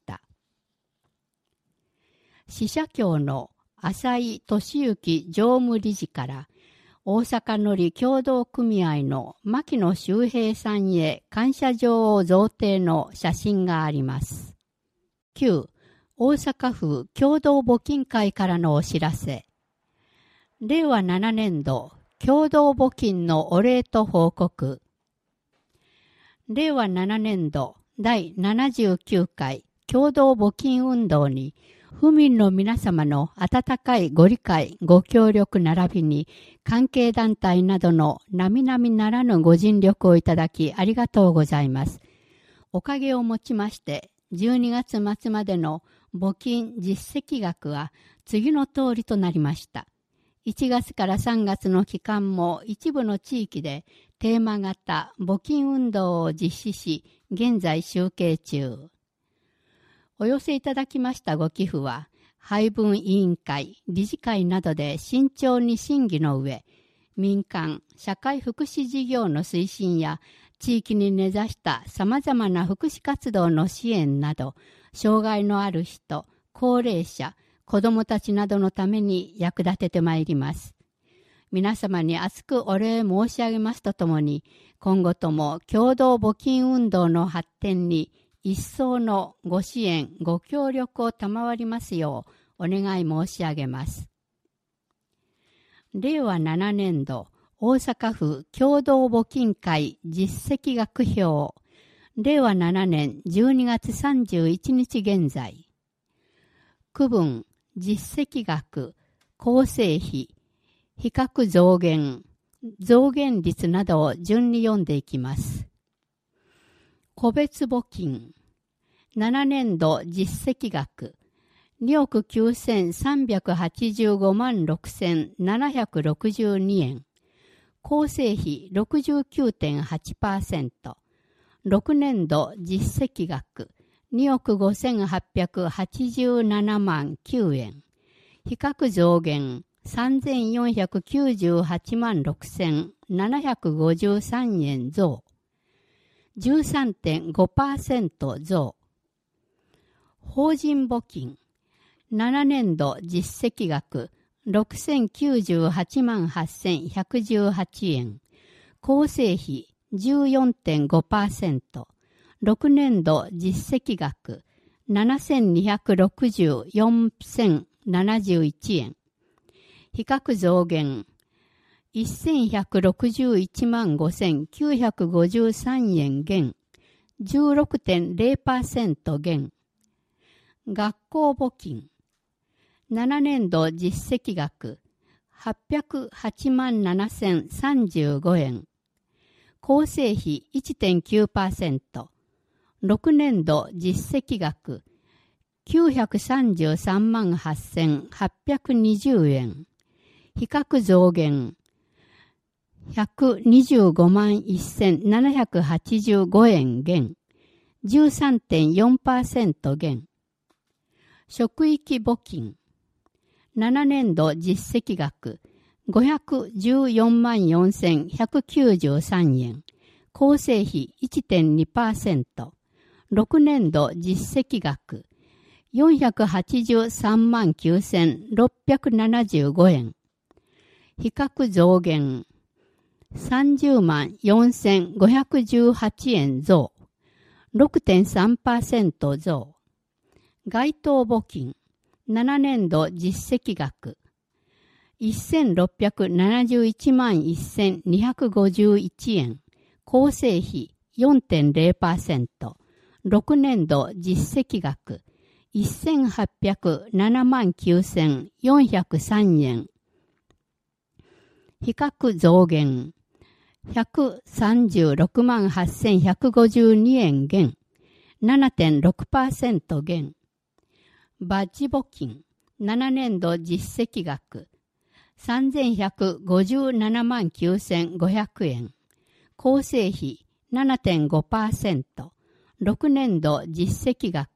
支社協の浅井俊之常務理事から大阪のり協同組合の牧野修平さんへ感謝状を贈呈の写真があります。きゅう. 大阪府共同募金会からのお知らせ。れいわななねんど共同募金のお礼と報告。れいわななねんどだいななじゅうきゅうかい共同募金運動に府民の皆様の温かいご理解、ご協力並びに関係団体などの並々ならぬご尽力をいただきありがとうございます。おかげをもちましてじゅうにがつまつまでの募金実績額は次の通りとなりました。いちがつからさんがつの期間も一部の地域でテーマ型募金運動を実施し、現在集計中。お寄せいただきましたご寄付は、配分委員会、理事会などで慎重に審議の上、民間、社会福祉事業の推進や、地域に根ざした様々な福祉活動の支援など、障害のある人、高齢者、子どもたちなどのために役立ててまいります。皆様に厚くお礼申し上げますとともに、今後とも共同募金運動の発展に、一層のご支援、ご協力を賜りますようお願い申し上げます。れいわななねんど大阪府共同募金会実績額表。れいわななねんじゅうにがつさんじゅういちにち現在。区分、実績額、構成費、比較増減、増減率などを順に読んでいきます。個別募金、ななねんど実績額、におくきゅうせんさんびゃくはちじゅうごまんろくせんななひゃくろくじゅうにえん、構成費 ろくじゅうきゅうてんはちパーセント、ろくねんど実績額、におくごせんはっぴゃくはちじゅうななまんきゅうえん、比較増減さんぜんよんひゃくきゅうじゅうはちまんろくせんななひゃくごじゅうさんえん増、じゅうさんてんごパーセント 増。法人募金、ななねんど実績額ろくせんきゅうじゅうはちまんはっせんひゃくじゅうはちえん、構成費 じゅうよんてんごパーセント、ろくねんど実績額ななせんにひゃくろくじゅうよんせんななじゅういちえん、比較増減せんひゃくろくじゅういちまんごせんきゅうひゃくごじゅうさんえん減、じゅうろくてんれいパーセント 減。学校募金、ななねんど実績額はっぴゃくはちまんななせんさんじゅうごえん、構成費 いってんきゅうパーセント、ろくねんど実績額きゅうひゃくさんじゅうさんまんはっせんはっぴゃくにじゅうえん、比較増減ひゃくにじゅうごまんせんななひゃくはちじゅうごえん減、じゅうさんてんよんパーセント 減。職域募金、ななねんど実績額ごひゃくじゅうよんまんよんせんひゃくきゅうじゅうさんえん、構成費 いってんにパーセント、ろくねんど実績額よんひゃくはちじゅうさんまんきゅうせんろっぴゃくななじゅうごえん、比較増減さんじゅうまんよんせんごひゃくじゅうはちえん増、ろくてんさんパーセント 増。該当募金、ななねんど実績額せんろっぴゃくななじゅういちまんせんにひゃくごじゅういちえん、構成費 よんてんれいパーセント、ろくねんど実績額せんはっぴゃくななまんきゅうせんよんひゃくさんえん、比較増減ひゃくさんじゅうろくまんはっせんひゃくごじゅうにえん減、ななてんろくパーセント 減。バッジ募金、ななねんど実績額さんぜんひゃくごじゅうななまんきゅうせんごひゃくえん、構成費 ななてんごパーセント、ろくねんど実績額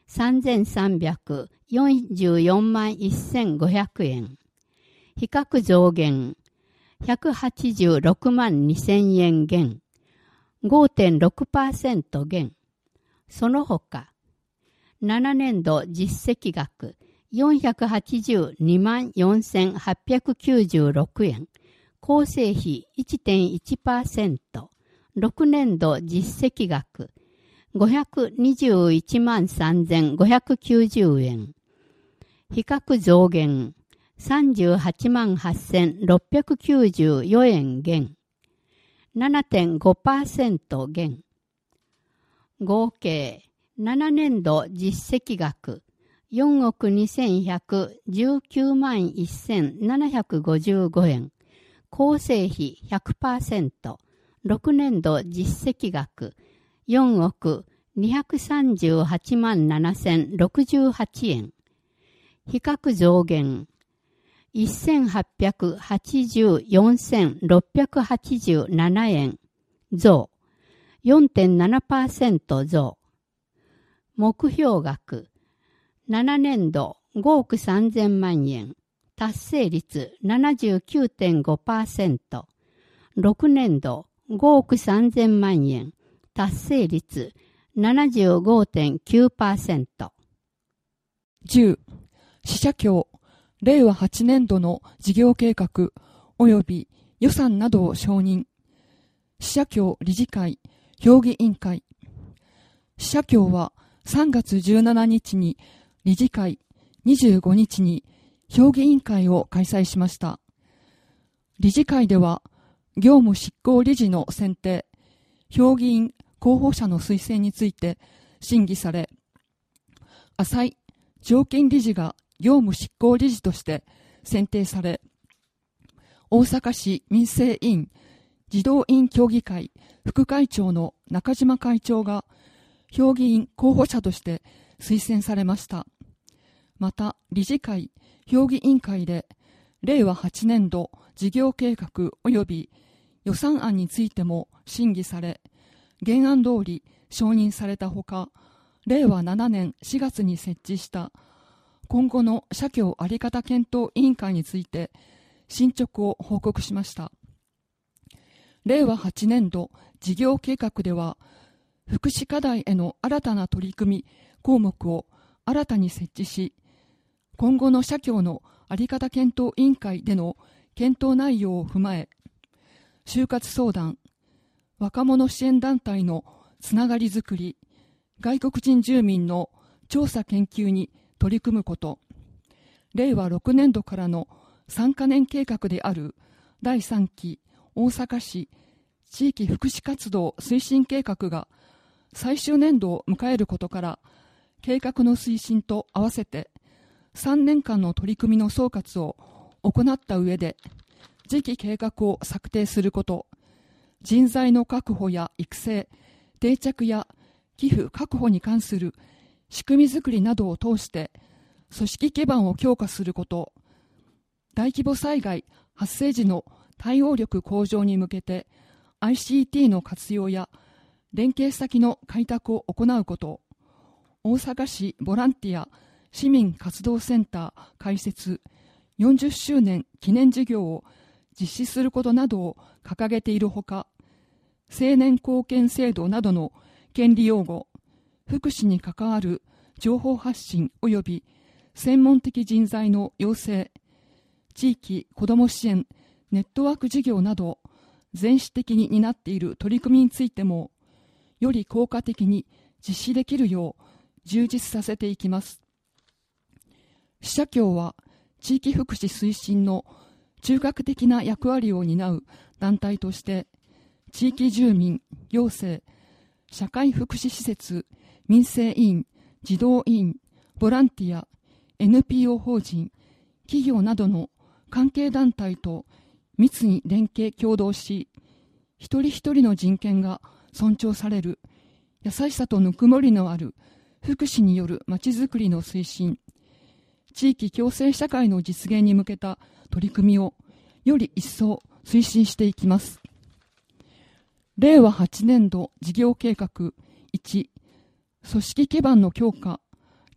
さんぜんさんびゃくよんじゅうよんまんせんごひゃくえん。比較増減ひゃくはちじゅうろくまんにせんえん減。ごてんろくパーセント 減。その他、ななねんど実績額よんひゃくはちじゅうにまんよんせんはっぴゃくきゅうじゅうろくえん。構成比 いってんいちパーセント。ろくねんど実績額ごひゃくにじゅういちまんさんぜんごひゃくきゅうじゅうえん。比較増減さんじゅうはちまんはっせんろっぴゃくきゅうじゅうよんえん減。ななてんごパーセント 減。合計ななねんど実績額よんおくにせんひゃくじゅうきゅうまんせんななひゃくごじゅうごえん。構成比 ひゃくパーセント。ろくねんど実績額よんおくにひゃくさんじゅうはちまんななせんろくじゅうはちえん。比較増減せんはっぴゃくはちじゅうよんせんろっぴゃくはちじゅうななえん増 よんてんななパーセント 増。目標額ななねんどごおくさんぜんまんえん。達成率 ななじゅうきゅうてんごパーセント。ろくねんどごおくさんぜんまんえん。達成率 ななじゅうごてんきゅうパーセント。
じゅう. 支社協れいわはちねんどの事業計画及び予算などを承認。支社協理事会評議委員会。支社協はさんがつじゅうしちにちに理事会、にじゅうごにちに評議委員会を開催しました。理事会では業務執行理事の選定、評議員候補者の推薦について審議され、浅井常勤理事が業務執行理事として選定され、大阪市民生委員児童委員協議会副会長の中島会長が評議員候補者として推薦されました。また理事会評議委員会でれいわはちねんど事業計画及び予算案についても審議され、原案通り承認されたほか、れいわななねんしがつに設置した今後の社協あり方検討委員会について進捗を報告しました。れいわはちねんど事業計画では、福祉課題への新たな取り組み項目を新たに設置し、今後の社協のあり方検討委員会での検討内容を踏まえ、就活相談、若者支援団体のつながりづくり、外国人住民の調査研究に取り組むこと、れいわろくねんどからのさんかねん計画であるだいさんき大阪市地域福祉活動推進計画が最終年度を迎えることから、計画の推進と合わせてさんねんかんの取り組みの総括を行った上で、次期計画を策定すること、人材の確保や育成、定着や寄付確保に関する仕組みづくりなどを通して組織基盤を強化すること、大規模災害発生時の対応力向上に向けて アイシーティー の活用や連携先の開拓を行うこと、大阪市ボランティア市民活動センター開設よんじゅっしゅうねん記念事業を実施することなどを掲げているほか、青年貢献制度などの権利擁護、福祉に関わる情報発信及び専門的人材の養成、地域子ども支援ネットワーク事業など全市的に担っている取り組みについても、より効果的に実施できるよう充実させていきます。支社協は地域福祉推進の中核的な役割を担う団体として、地域住民、行政、社会福祉施設、民生委員、児童委員、ボランティア、エヌピーオー 法人、企業などの関係団体と密に連携協働し、一人一人の人権が尊重される、優しさとぬくもりのある福祉によるまちづくりの推進、地域共生社会の実現に向けた取り組みをより一層推進していきます。れいわはちねんど事業計画いち、組織基盤の強化、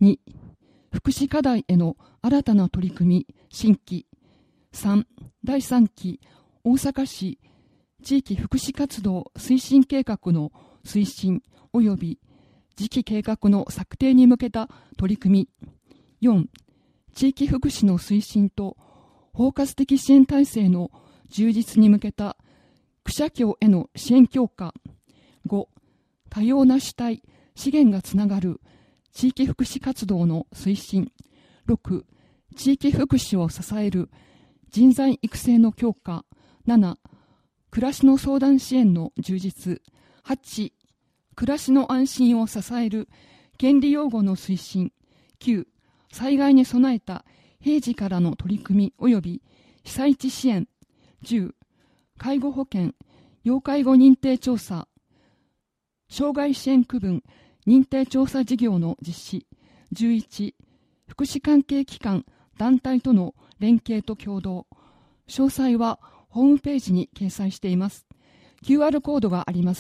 に、福祉課題への新たな取り組み、新規。さん、だいさんき大阪市地域福祉活動推進計画の推進及び次期計画の策定に向けた取り組み。よん、地域福祉の推進と包括的支援体制の充実に向けた区社協への支援強化。ご、多様な主体、資源がつながる地域福祉活動の推進。ろく、地域福祉を支える人材育成の強化。なな、暮らしの相談支援の充実。はち、暮らしの安心を支える権利擁護の推進。きゅう、災害に備えた平時からの取り組み及び被災地支援。じゅう、介護保険、要介護認定調査、障害支援区分認定調査事業の実施。じゅういち、福祉関係機関、団体との連携と協働。詳細はホームページに掲載しています。キューアール コードがあります。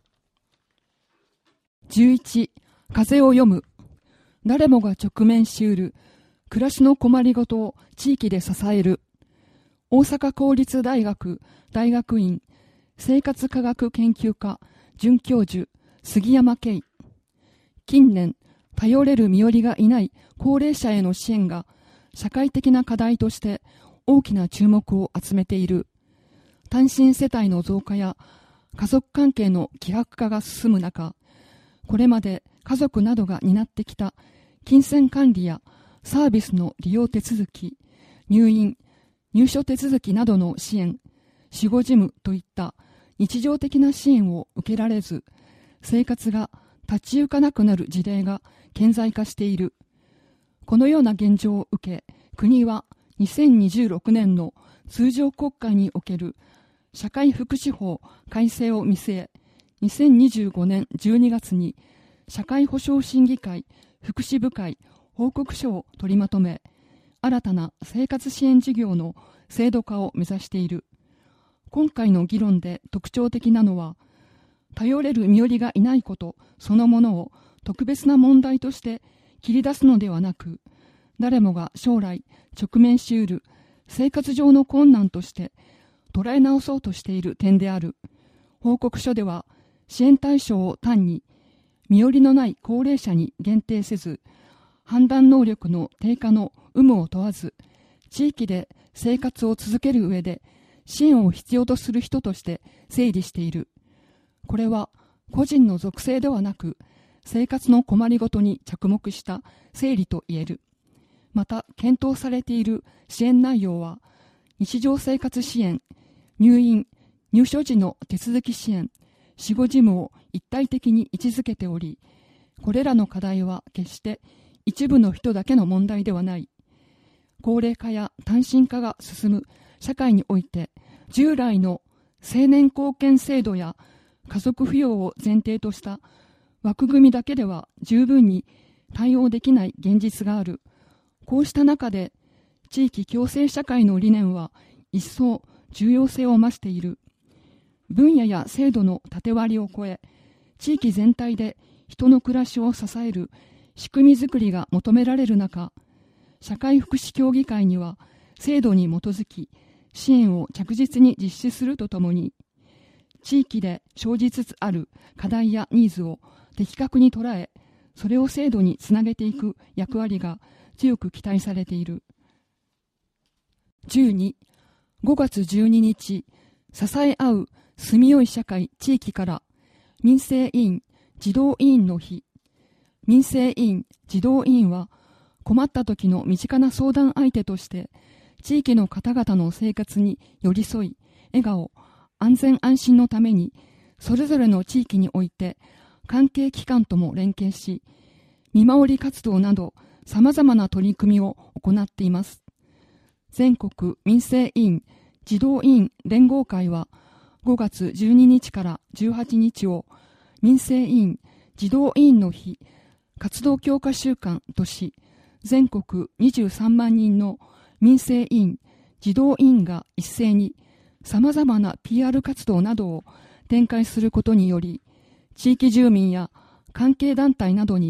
じゅういち、風を読む。誰もが直面しうる暮らしの困りごとを地域で支える。大阪公立大学大学院生活科学研究科准教授杉山圭。近年、頼れる身寄りがいない高齢者への支援が社会的な課題として大きな注目を集めている。単身世帯の増加や家族関係の希薄化が進む中、これまで家族などが担ってきた金銭管理やサービスの利用手続き、入院、入所手続きなどの支援、死後事務といった日常的な支援を受けられず、生活が立ち行かなくなる事例が顕在化している。このような現状を受け、国はにせんにじゅうろくねんの通常国会における社会福祉法改正を見据え、にせんにじゅうごねんじゅうにがつに社会保障審議会福祉部会報告書を取りまとめ、新たな生活支援事業の制度化を目指している。今回の議論で特徴的なのは、頼れる身寄りがいないことそのものを特別な問題として切り出すのではなく、誰もが将来直面しうる生活上の困難として捉え直そうとしている点である。報告書では、支援対象を単に身寄りのない高齢者に限定せず、判断能力の低下の有無を問わず、地域で生活を続ける上で支援を必要とする人として整理している。これは個人の属性ではなく、生活の困りごとに着目した整理と言える。また、検討されている支援内容は、日常生活支援、入院、入所時の手続き支援、死後事務を一体的に位置づけており、これらの課題は決して一部の人だけの問題ではない。高齢化や単身化が進む社会において、従来の成年後見制度や家族扶養を前提とした枠組みだけでは十分に対応できない現実がある。こうした中で、地域共生社会の理念は一層重要性を増している。分野や制度の縦割りを超え、地域全体で人の暮らしを支える仕組みづくりが求められる中、社会福祉協議会には制度に基づき支援を着実に実施するとともに、地域で生じつつある課題やニーズを的確に捉え、それを制度につなげていく役割が強く期待されている。じゅうに、ごがつじゅうににち、支え合う住みよい社会地域から民生委員児童委員の日。民生委員児童委員は、困った時の身近な相談相手として地域の方々の生活に寄り添い、笑顔、安全安心のためにそれぞれの地域において関係機関とも連携し、見守り活動などさまざまな取り組みを行っています。全国民生委員児童委員連合会は、ごがつじゅうににちからじゅうはちにちを民生委員児童委員の日活動強化週間とし、全国にじゅうさんまんにんの民生委員児童委員が一斉にさまざまな ピーアール 活動などを展開することにより、地域住民や関係団体などに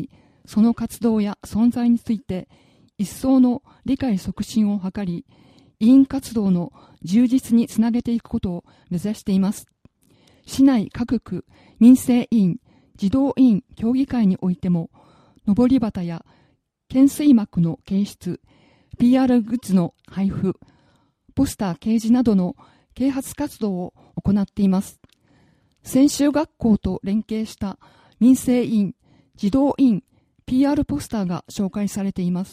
その活動や存在について一層の理解促進を図り、委員活動の充実につなげていくことを目指しています。市内各区民生委員、児童委員協議会においても、のり旗や懸垂幕の掲出、ピーアール グッズの配布、ポスター掲示などの啓発活動を行っています。専修学校と連携した民生委員、児童委員、ピーアール ポスターが紹介されています。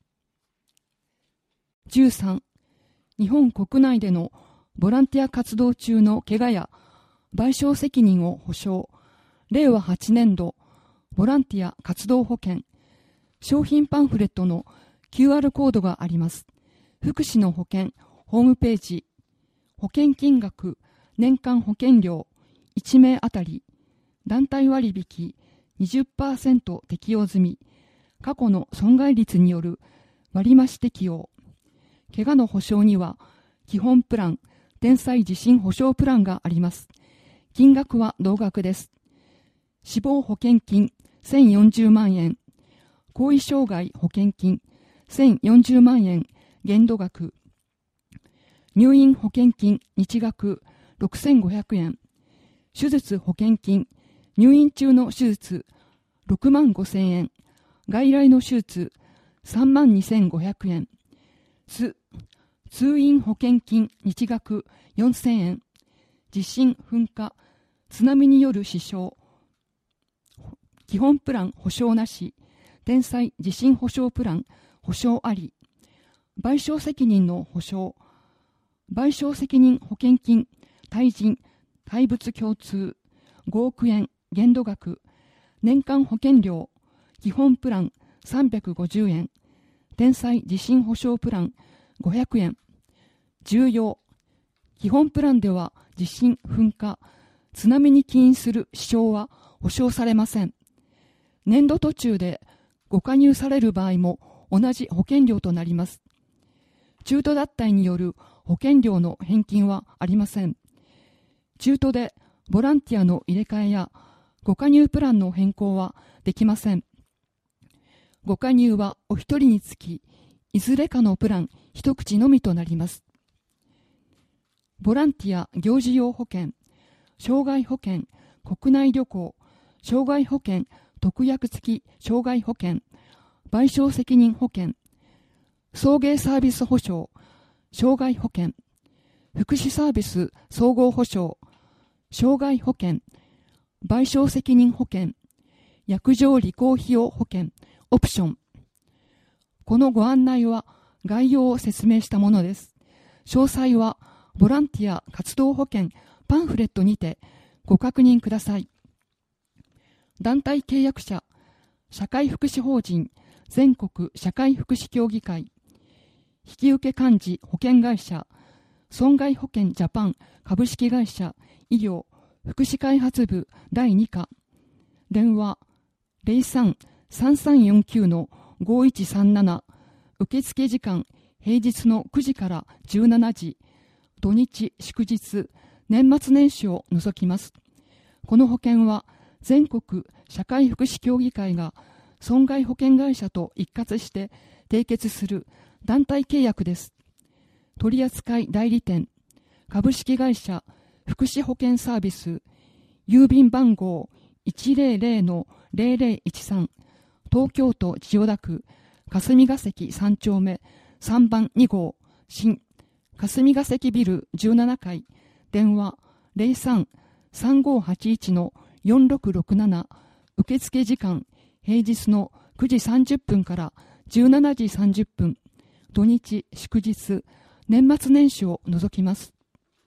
じゅうさん、日本国内でのボランティア活動中の怪我や賠償責任を保障、れいわはちねんどボランティア活動保険、商品パンフレットの キューアール コードがあります。福祉の保険、ホームページ、保険金額、年間保険料、いちめいあたり、団体割引 にじゅっパーセント 適用済み、過去の損害率による割増適用、怪我の保障には、基本プラン、天災地震保障プランがあります。金額は同額です。死亡保険金せんよんじゅうまんえん、後遺障害保険金せんよんじゅうまんえん限度額、入院保険金日額ろくせんごひゃくえん、手術保険金、入院中の手術ろくまんごせんえん、外来の手術さんまんにせんごひゃくえん、通院保険金日額よんせんえん、地震、噴火、津波による死傷、基本プラン保証なし、天災地震保障プラン保証あり、賠償責任の保証、賠償責任保険金、対人、対物共通、ごおくえん限度額、年間保険料、基本プランさんびゃくごじゅうえん、天災地震保障プランごひゃくえん、重要、基本プランでは地震、噴火、津波に起因する死傷は保証されません。年度途中でご加入される場合も同じ保険料となります。中途脱退による保険料の返金はありません。中途でボランティアの入れ替えやご加入プランの変更はできません。ご加入はお一人につき、いずれかのプラン一口のみとなります。ボランティア行事用保険、障害保険、国内旅行、障害保険、特約付き障害保険、賠償責任保険、送迎サービス保障、障害保険、福祉サービス総合保障、障害保険、賠償責任保険、薬場履行費用保険、オプション。このご案内は概要を説明したものです。詳細はボランティア活動保険パンフレットにてご確認ください。団体契約者、社会福祉法人全国社会福祉協議会、引受幹事保険会社、損害保険ジャパン株式会社医療福祉開発部だいに課、電話 ゼロさん さんさんよんきゅう のごいちさんなな、受付時間平日のくじからじゅうしちじ、土日祝日、年末年始を除きます。この保険は全国社会福祉協議会が損害保険会社と一括して締結する団体契約です。取扱代理店、株式会社福祉保険サービス、郵便番号 いちまるまるのゼロゼロいちさん、東京都千代田区霞ヶ関さん丁目さんばんに号、新霞ヶ関ビルじゅうななかい、電話 ゼロさん さんごはちいちのよんろくろくなな、受付時間平日のくじさんじゅっぷんからじゅうしちじさんじゅっぷん、土日祝日、年末年始を除きます。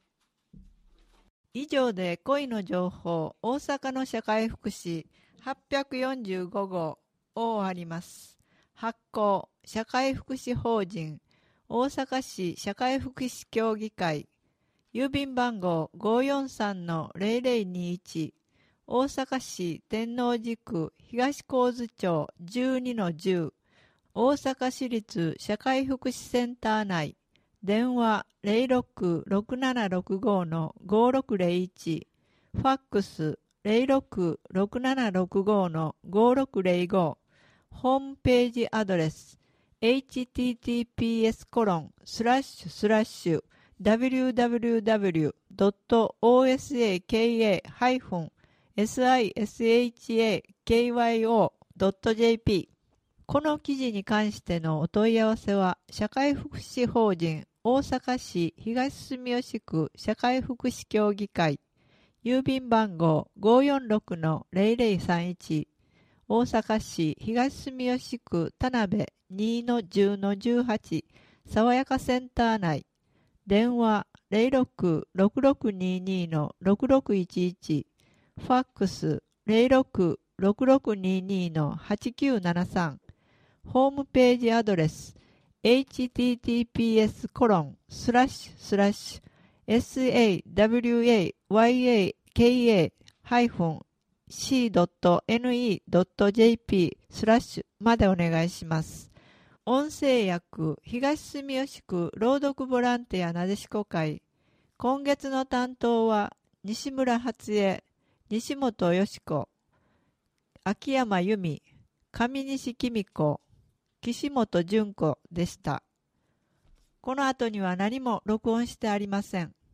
以上で恋の情報大阪の社会福祉はっぴゃくよんじゅうご号を終わります。発行社会福祉法人大阪市社会福祉協議会、郵便番号 ごーよんさんのゼロゼロにいち、大阪市天王寺区東神津町 じゅうにのじゅう、大阪市立社会福祉センター内、電話 ゼロろく ろくななろくごのごろくゼロいち、ファックス ゼロろく ろくななろくごのごろくゼロご、 ホームページアドレス エイチティーティーピーエス コロンスラッシュスラッシュ ダブリューダブリューダブリュー ドット オーエスエーケーエー ハイフン エスアイエスエイチエーケーワイオー ドット ジェーピー。 この記事に関してのお問い合わせは社会福祉法人大阪市東住吉区社会福祉協議会、郵便番号 ごーよんろくのゼロゼロさんいち、大阪市東住吉区田辺 にのじゅうのじゅうはち 爽やかセンター内、電話 ゼロろく ろくろくににのろくろくいちいち、ファックス ゼロろく ろくろくににのはちきゅうななさん、ホームページアドレス エイチティーティーピーエス コロンスラッシュスラッシュ エスエーダブリューエーワイエーケーエー ハイフン シードットエヌイードットジェーピー スラッシュまでお願いします。音声訳東住吉区朗読ボランティアなでしこ会、今月の担当は西村初江、西本よし子、秋山由美、上西紀美子、岸本純子でした。この後には何も録音してありません。